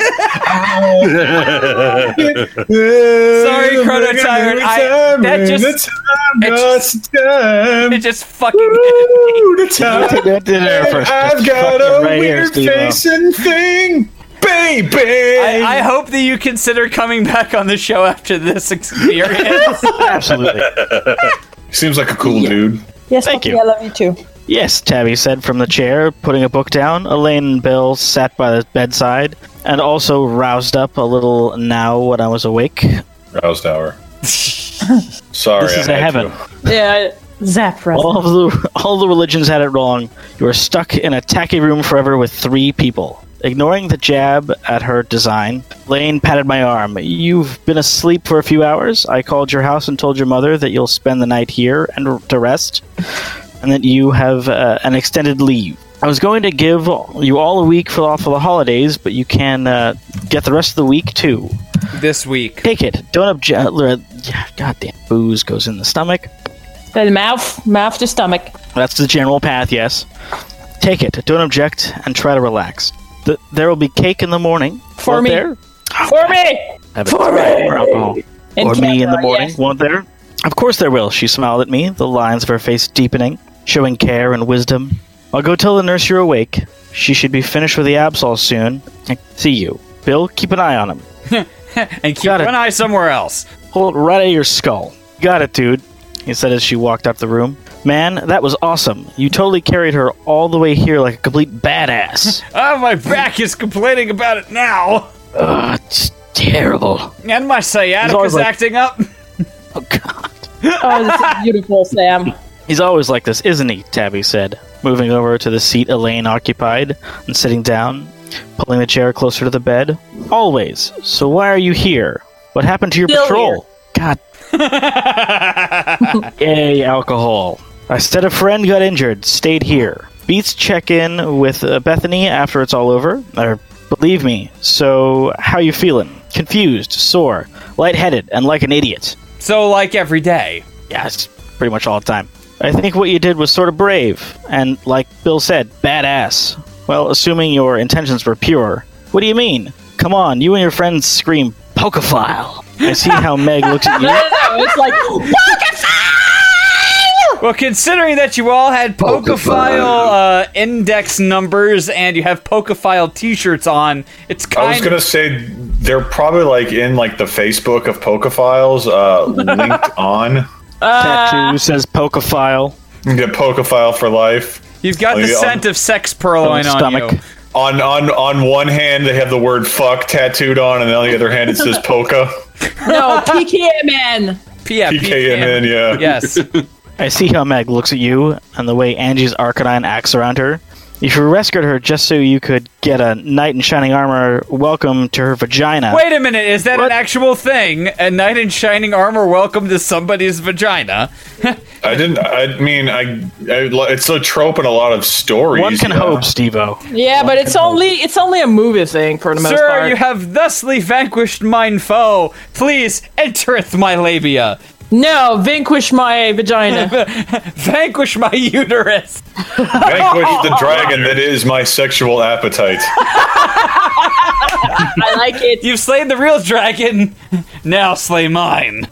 Sorry, Chrono Tyrant. I, that just, it just, it just fucking. Ooh, the time. That did it first. I've That's got fucking a right here, weird Steve-O. facing thing, baby. I, I hope that you consider coming back on the show after this experience. Absolutely. Seems like a cool dude. Yes, Thank Puppy, you. I love you too. Yes, Tabby said from the chair, putting a book down. Elaine and Bill sat by the bedside and also roused up a little now when I was awake. Rouse Tower. Sorry, This is I a had heaven. to. Yeah, Zap right. All of the all the religions had it wrong. You are stuck in a tacky room forever with three people. Ignoring the jab at her design, Lane patted my arm. You've been asleep for a few hours. I called your house and told your mother that you'll spend the night here and to rest, and that you have uh, an extended leave. I was going to give you all a week for off for the holidays, but you can uh, get the rest of the week too. This week. Take it. Don't object. Goddamn booze goes in the stomach. The mouth, mouth to stomach. That's the general path, yes. Take it, don't object, and try to relax. The, there will be cake in the morning. For Won't me. There? For me! Have it For me! More alcohol. And Or me in the camera, morning, yes. won't there? Of course there will, she smiled at me, the lines of her face deepening, showing care and wisdom. I'll go tell the nurse you're awake. She should be finished with the Absol soon. I see you. Bill, keep an eye on him. And keep Got it. one eye somewhere else. Hold it right at your skull. Got it, dude, he said as she walked up the room. Man, that was awesome. You totally carried her all the way here like a complete badass. Oh, my back is complaining about it now. Ugh, it's terrible. And my sciatica's always like- acting up. Oh, God. Oh, this is beautiful, Sam. He's always like this, isn't he? Tabby said, moving over to the seat Elaine occupied and sitting down, pulling the chair closer to the bed. Always. So why are you here? What happened to your Still patrol? here. God. Yay, alcohol. I said a friend got injured, stayed here. Beats check in with uh, Bethany after it's all over. Or, believe me. So, how you feeling? Confused, sore, lightheaded, and like an idiot. So, like every day. Yeah, it's pretty much all the time. I think what you did was sort of brave, and like Bill said, badass. Well, assuming your intentions were pure. What do you mean? Come on, you and your friends scream, Pokephile. I see how Meg looks at No, you. no, no, it's like, Pokephile! Well, considering that you all had Pokephile uh, index numbers and you have Pokephile t-shirts on, it's kind I was gonna say they're probably like in like the Facebook of Pokephiles, uh, linked on. Tattoo says Pokephile. You get Pokephile for life. You've got Like, the on- scent of sex purloin on stomach. you. On on on one hand, they have the word "fuck" tattooed on, and on the other hand, it says "Poka." No, P K M N. P- yeah, P K M N, yeah. Yes. I see how Meg looks at you and the way Angie's Arcanine acts around her. If you rescued her just so you could get a knight in shining armor welcome to her vagina. Wait a minute, is that What? an actual thing? A knight in shining armor welcome to somebody's vagina? I didn't. I mean, I, I. It's a trope in a lot of stories. One can yeah. hope, Steve-O. Yeah, but it's only it's only a movie thing for the most Sir, part. you have thusly vanquished mine foe. Please entereth my labia. No, vanquish my vagina. Vanquish my uterus. Vanquish the dragon that is my sexual appetite. I like it. You've slain the real dragon. Now slay mine.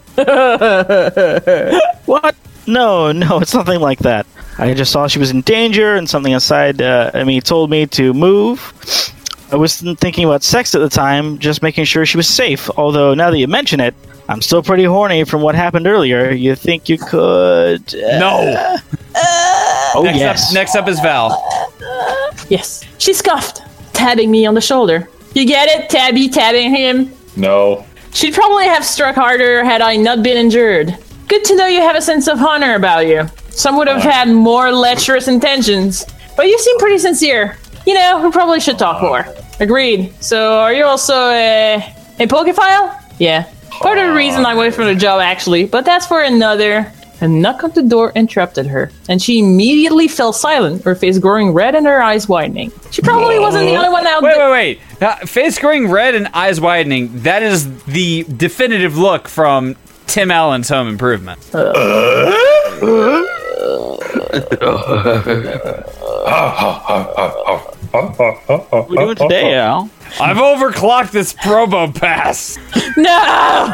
What? No, no, it's nothing like that. I just saw she was in danger, and something inside uh, me told me to move. I wasn't thinking about sex at the time, just making sure she was safe. Although, now that you mention it, I'm still pretty horny from what happened earlier. You think you could... Uh, No. oh, Next yes. up, next up is Val. Yes. She scoffed, tapping me on the shoulder. You get it? Tabby tapping him. No. She'd probably have struck harder had I not been injured. Good to know you have a sense of honor about you. Some would have had more lecherous intentions, but you seem pretty sincere. You know, we probably should talk more. Agreed. So, are you also a, a Pokephile? Yeah. Part of the reason I went for the job, actually, but that's for another. A knock on the door interrupted her, and she immediately fell silent, her face growing red and her eyes widening. She probably wasn't the only one out Wait, there. wait, wait. Uh, face growing red and eyes widening. That is the definitive look from Tim Allen's Home Improvement. What are we doing today, Al? I've overclocked this promo pass. No!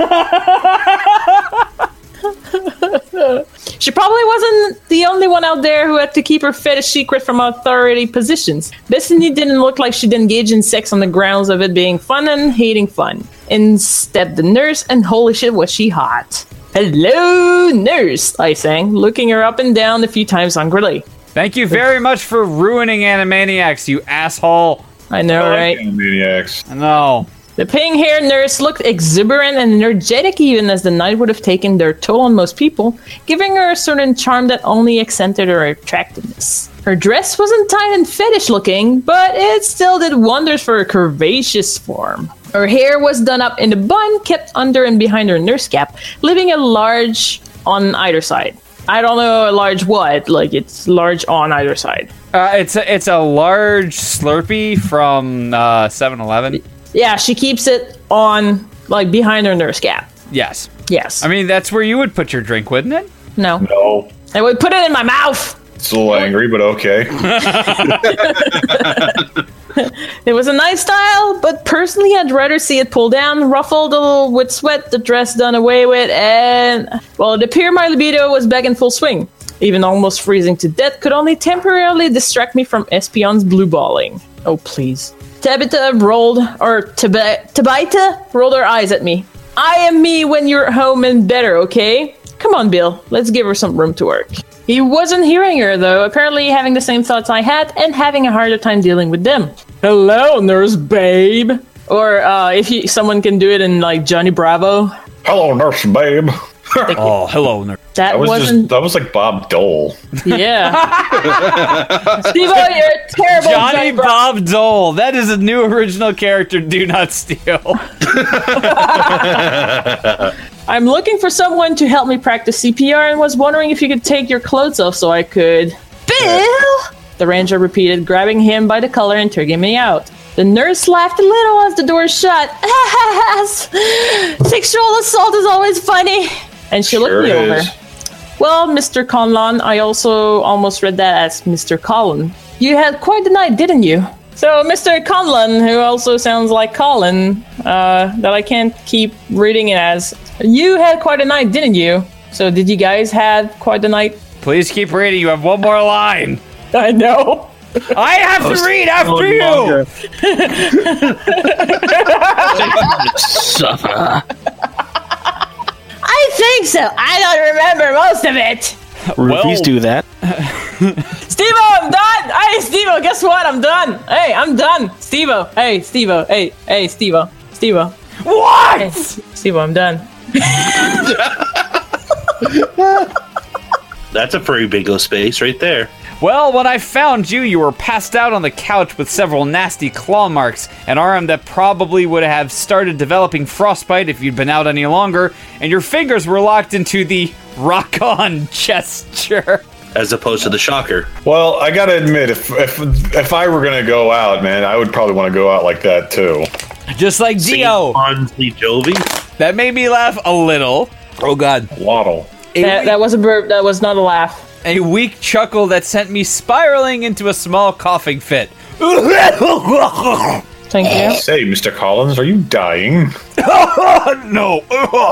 She probably wasn't the only one out there who had to keep her fetish secret from authority positions. Destiny didn't look like she'd engage in sex on the grounds of it being fun and hating fun. In stepped the nurse, and holy shit was she hot. Hello, nurse, I sang, looking her up and down a few times angrily. Thank you very much for ruining Animaniacs, you asshole. I know, right? Maniacs. I know. The pink-haired nurse looked exuberant and energetic, even as the night would have taken their toll on most people, giving her a certain charm that only accented her attractiveness. Her dress wasn't tight and fetish-looking, but it still did wonders for her curvaceous form. Her hair was done up in a bun, kept under and behind her nurse cap, leaving a large on either side. I don't know a large what, like it's large on either side. Uh, it's a, it's a large Slurpee from uh, seven eleven. Yeah, she keeps it on, like, behind her nurse cap. Yes. Yes. I mean, that's where you would put your drink, wouldn't it? No. No. I would put it in my mouth. It's a little angry, but okay. It was a nice style, but personally I'd rather see it pulled down, ruffled a little with sweat, the dress done away with, and, well, it appeared my libido was back in full swing. Even almost freezing to death could only temporarily distract me from Espion's blue balling. Oh, please. Tabitha rolled, or Tab- Tabitha rolled her eyes at me. I am me when you're home and better, okay? Come on, Bill, let's give her some room to work. He wasn't hearing her, though, apparently having the same thoughts I had and having a harder time dealing with them. Hello, nurse babe. Or uh, if you, someone can do it in, like, Johnny Bravo. Hello, nurse babe. Oh, hello, nurse. That, That was wasn't... just that was like Bob Dole. Yeah. Steve-O, you're terrible. Johnny Bob Dole. That is a new original character. Do not steal. I'm looking for someone to help me practice C P R and was wondering if you could take your clothes off so I could... Bill! The ranger repeated, grabbing him by the collar and tugging me out. The nurse laughed a little as the door shut. Sexual assault is always funny. And she Sure looked me is. over. Well, Mister Conlon, I also almost read that as Mister Colin. You had quite the night, didn't you? So, Mister Conlon, who also sounds like Colin, uh, that I can't keep reading it as, you had quite a night, didn't you? So, did you guys have quite the night? Please keep reading. You have one more line. I know. I have to read after you. Suffer. I think so. I don't remember most of it. Roofies Well- do that. Steve-O, I'm done. Hey, Steve-O, guess what? I'm done. Hey, I'm done. Steve-O. Hey, Steve-O. Hey, hey, Steve-O. Steve-O. What? Hey, Steve-O, I'm done. That's a pretty big o space right there. Well, when I found you, you were passed out on the couch with several nasty claw marks, an arm that probably would have started developing frostbite if you'd been out any longer, and your fingers were locked into the rock-on gesture. As opposed to the shocker. Well, I gotta admit, if if if I were gonna go out, man, I would probably want to go out like that too. Just like Dio. Fonzie Jovi. That made me laugh a little. Oh, God. Waddle. A, That, weak, that was a burp. That was not a laugh. a weak chuckle that sent me spiraling into a small coughing fit. Thank you. Say, Mister Collins, are you dying? No.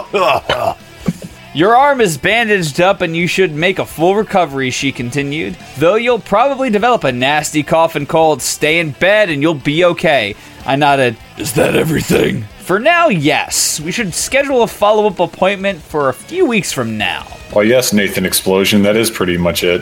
Your arm is bandaged up and you should make a full recovery, she continued. Though you'll probably develop a nasty cough and cold, stay in bed and you'll be okay. I nodded. Is that everything? For now, yes. We should schedule a follow-up appointment for a few weeks from now. Well, yes, Nathan Explosion. That is pretty much it.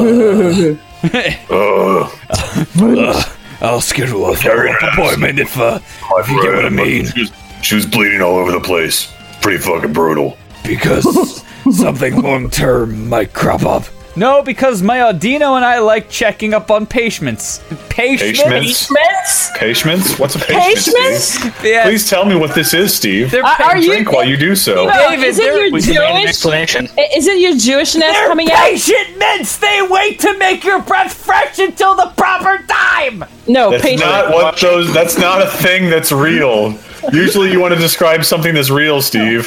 I'll schedule a follow-up appointment if, uh, if you get what I mean. She was, she was bleeding all over the place. Pretty fucking brutal. Because something long-term might crop up. No, because my Audino and I like checking up on patients. Patients? Patients? Ments? Patience? What's a patience, Patience? Steve? Yeah. Please tell me what this is, Steve. They're Are, are you? Drink while you do so. No, David, is it there- your We can make an Jewish? explanation. Is it your Jewishness They're coming out? patient mints! They wait to make your breath fresh until the proper time! No, That's patient. not what those. That's not a thing that's real. Usually, you want to describe something that's real, Steve.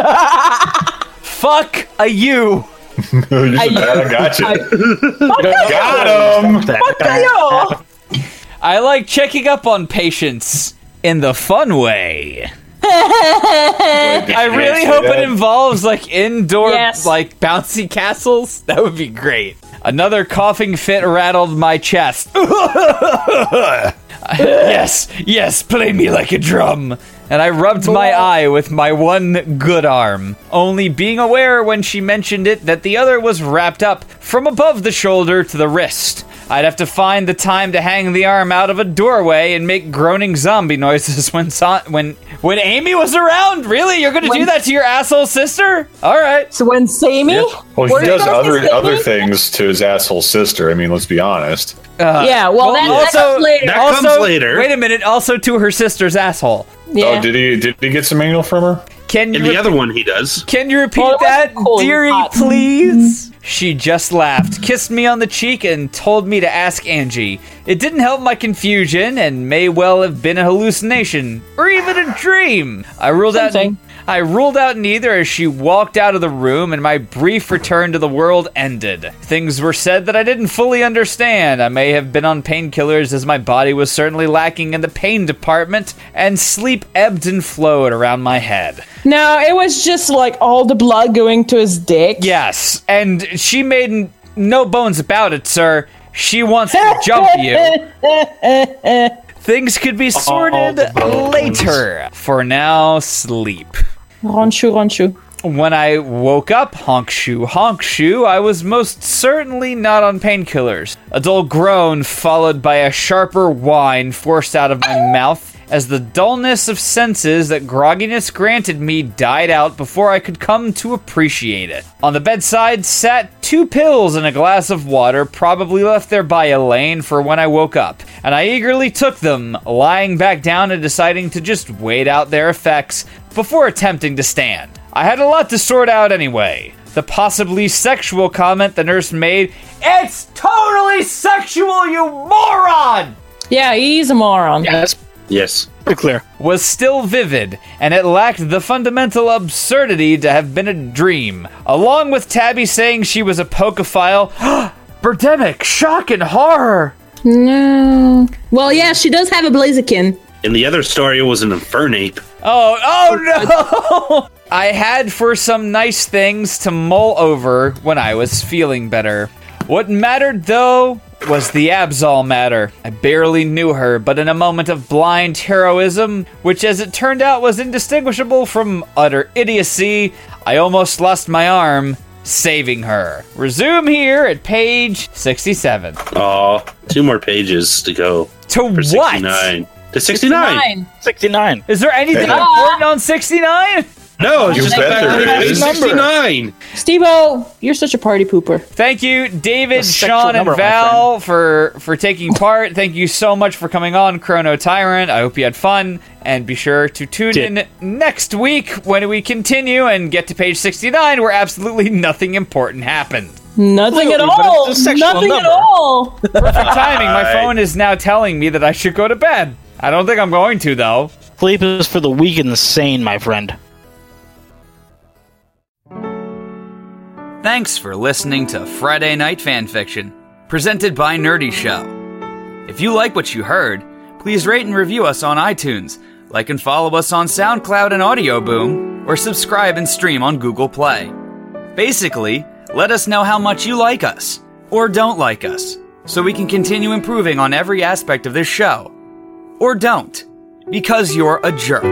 Fuck a you! You should- I got you. Got him. Kayo! I like checking up on patients in the fun way. I really hope it involves like indoor, Yes. like bouncy castles. That would be great. Another coughing fit rattled my chest. Yes, yes, play me like a drum. And I rubbed my eye with my one good arm, only being aware when she mentioned it that the other was wrapped up from above the shoulder to the wrist. I'd have to find the time to hang the arm out of a doorway and make groaning zombie noises when so- when when Amy was around. Really, you're gonna do When- that to your asshole sister? All right. So when Sammy? Well, Were he you does gonna other say other Sammy? things to his asshole sister. I mean, let's be honest. Yeah, well, that, that also, comes later. That also, comes later. Wait a minute. Also, to her sister's asshole. yeah. Oh, did he did he get some anal from her? Can In you the other one, he does. Can you repeat Well, it that, wasn't cold, it was dearie, hot. please? She just laughed, kissed me on the cheek, and told me to ask Angie. It didn't help my confusion, and may well have been a hallucination, or even a dream. I ruled Something. out. I ruled out neither as she walked out of the room and my brief return to the world ended. Things were said that I didn't fully understand. I may have been on painkillers as my body was certainly lacking in the pain department, and sleep ebbed and flowed around my head. No, it was just like all the blood going to his dick. Yes, and she made n- no bones about it, sir. She wants to jump you. Things could be sorted later. For now, sleep. Ronshu, Ronshu. When I woke up, honk shoe, honk shoe, I was most certainly not on painkillers. A dull groan followed by a sharper whine forced out of my mouth as the dullness of senses that grogginess granted me died out before I could come to appreciate it. On the bedside sat two pills and a glass of water, probably left there by Elaine for when I woke up, and I eagerly took them, lying back down and deciding to just wait out their effects before attempting to stand. I had a lot to sort out anyway. The possibly sexual comment the nurse made, "It's totally sexual, you moron!" Yeah, he's a moron. Yes. Yes. Pretty clear. Was still vivid, and it lacked the fundamental absurdity to have been a dream. Along with Tabby saying she was a pokephile, Birdemic, shock and horror! No. Well, yeah, she does have a Blaziken. In the other story, it was an Infernape. Oh, oh no! I had for some nice things to mull over when I was feeling better. What mattered, though, was the Absol matter. I barely knew her, but in a moment of blind heroism, which as it turned out was indistinguishable from utter idiocy, I almost lost my arm saving her. Resume here at page sixty-seven. Aw, two more pages to go. To for what? sixty-nine. To sixty-nine. sixty-nine. Is there anything Yeah. important on sixty-nine? No, it's You just bet the there fact is. that it's sixty-nine. Steve-O, you're such a party pooper. Thank you, David, A sexual Sean, and number, my Val, for, for taking part. Thank you so much for coming on, Chrono Tyrant. I hope you had fun. And be sure to tune Did. in next week when we continue and get to page sixty-nine, where absolutely nothing important happened. Nothing at Clearly, but all. it's a sexual Nothing number. at all. Perfect timing. My phone is now telling me that I should go to bed. I don't think I'm going to, though. Sleep is for the weak and the sane, my friend. Thanks for listening to Friday Night Fanfiction, presented by Nerdy Show. If you like what you heard, please rate and review us on iTunes, like and follow us on SoundCloud and Audio Boom, or subscribe and stream on Google Play. Basically, let us know how much you like us, or don't like us, so we can continue improving on every aspect of this show. Or don't, because you're a jerk.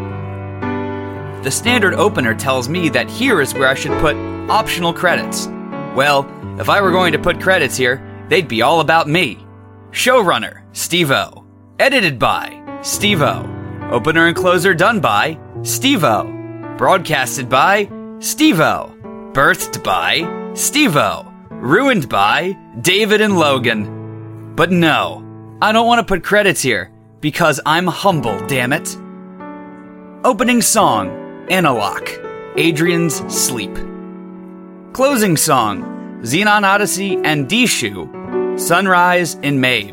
The standard opener tells me that here is where I should put optional credits. Well, if I were going to put credits here, they'd be all about me. Showrunner, Steve-O. Edited by, Steve-O. Opener and closer done by, Steve-O. Broadcasted by, Steve-O. Birthed by, Steve-O. Ruined by, David and Logan. But no, I don't want to put credits here, because I'm humble, damn it. Opening song, Analok, Adrian's Sleep. Closing song, Xenon Odyssey and Dishu, Sunrise in Mabe.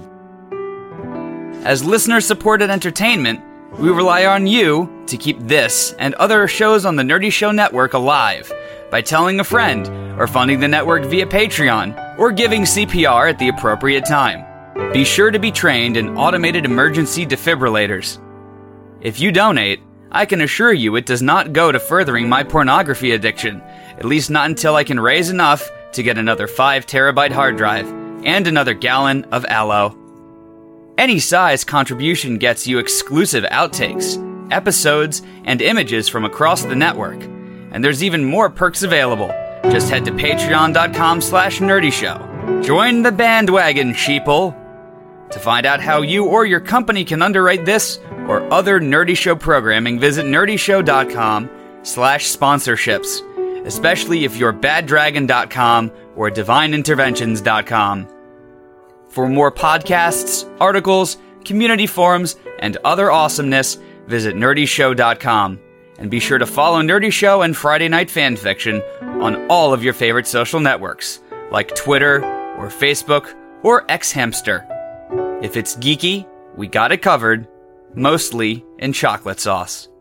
As listener-supported entertainment, we rely on you to keep this and other shows on the Nerdy Show Network alive by telling a friend, or funding the network via Patreon, or giving C P R at the appropriate time. Be sure to be trained in automated emergency defibrillators. If you donate, I can assure you it does not go to furthering my pornography addiction, at least not until I can raise enough to get another five terabyte hard drive and another gallon of aloe. Any size contribution gets you exclusive outtakes, episodes, and images from across the network, and there's even more perks available. Just head to patreon.com slash nerdyshow. Join the bandwagon, sheeple. To find out how you or your company can underwrite this or other Nerdy Show programming, visit nerdyshow.com slash sponsorships, especially if you're bad dragon dot com or divine interventions dot com. For more podcasts, articles, community forums, and other awesomeness, visit nerdy show dot com. And be sure to follow Nerdy Show and Friday Night Fanfiction on all of your favorite social networks, like Twitter or Facebook or X-Hamster. If it's geeky, we got it covered, mostly in chocolate sauce.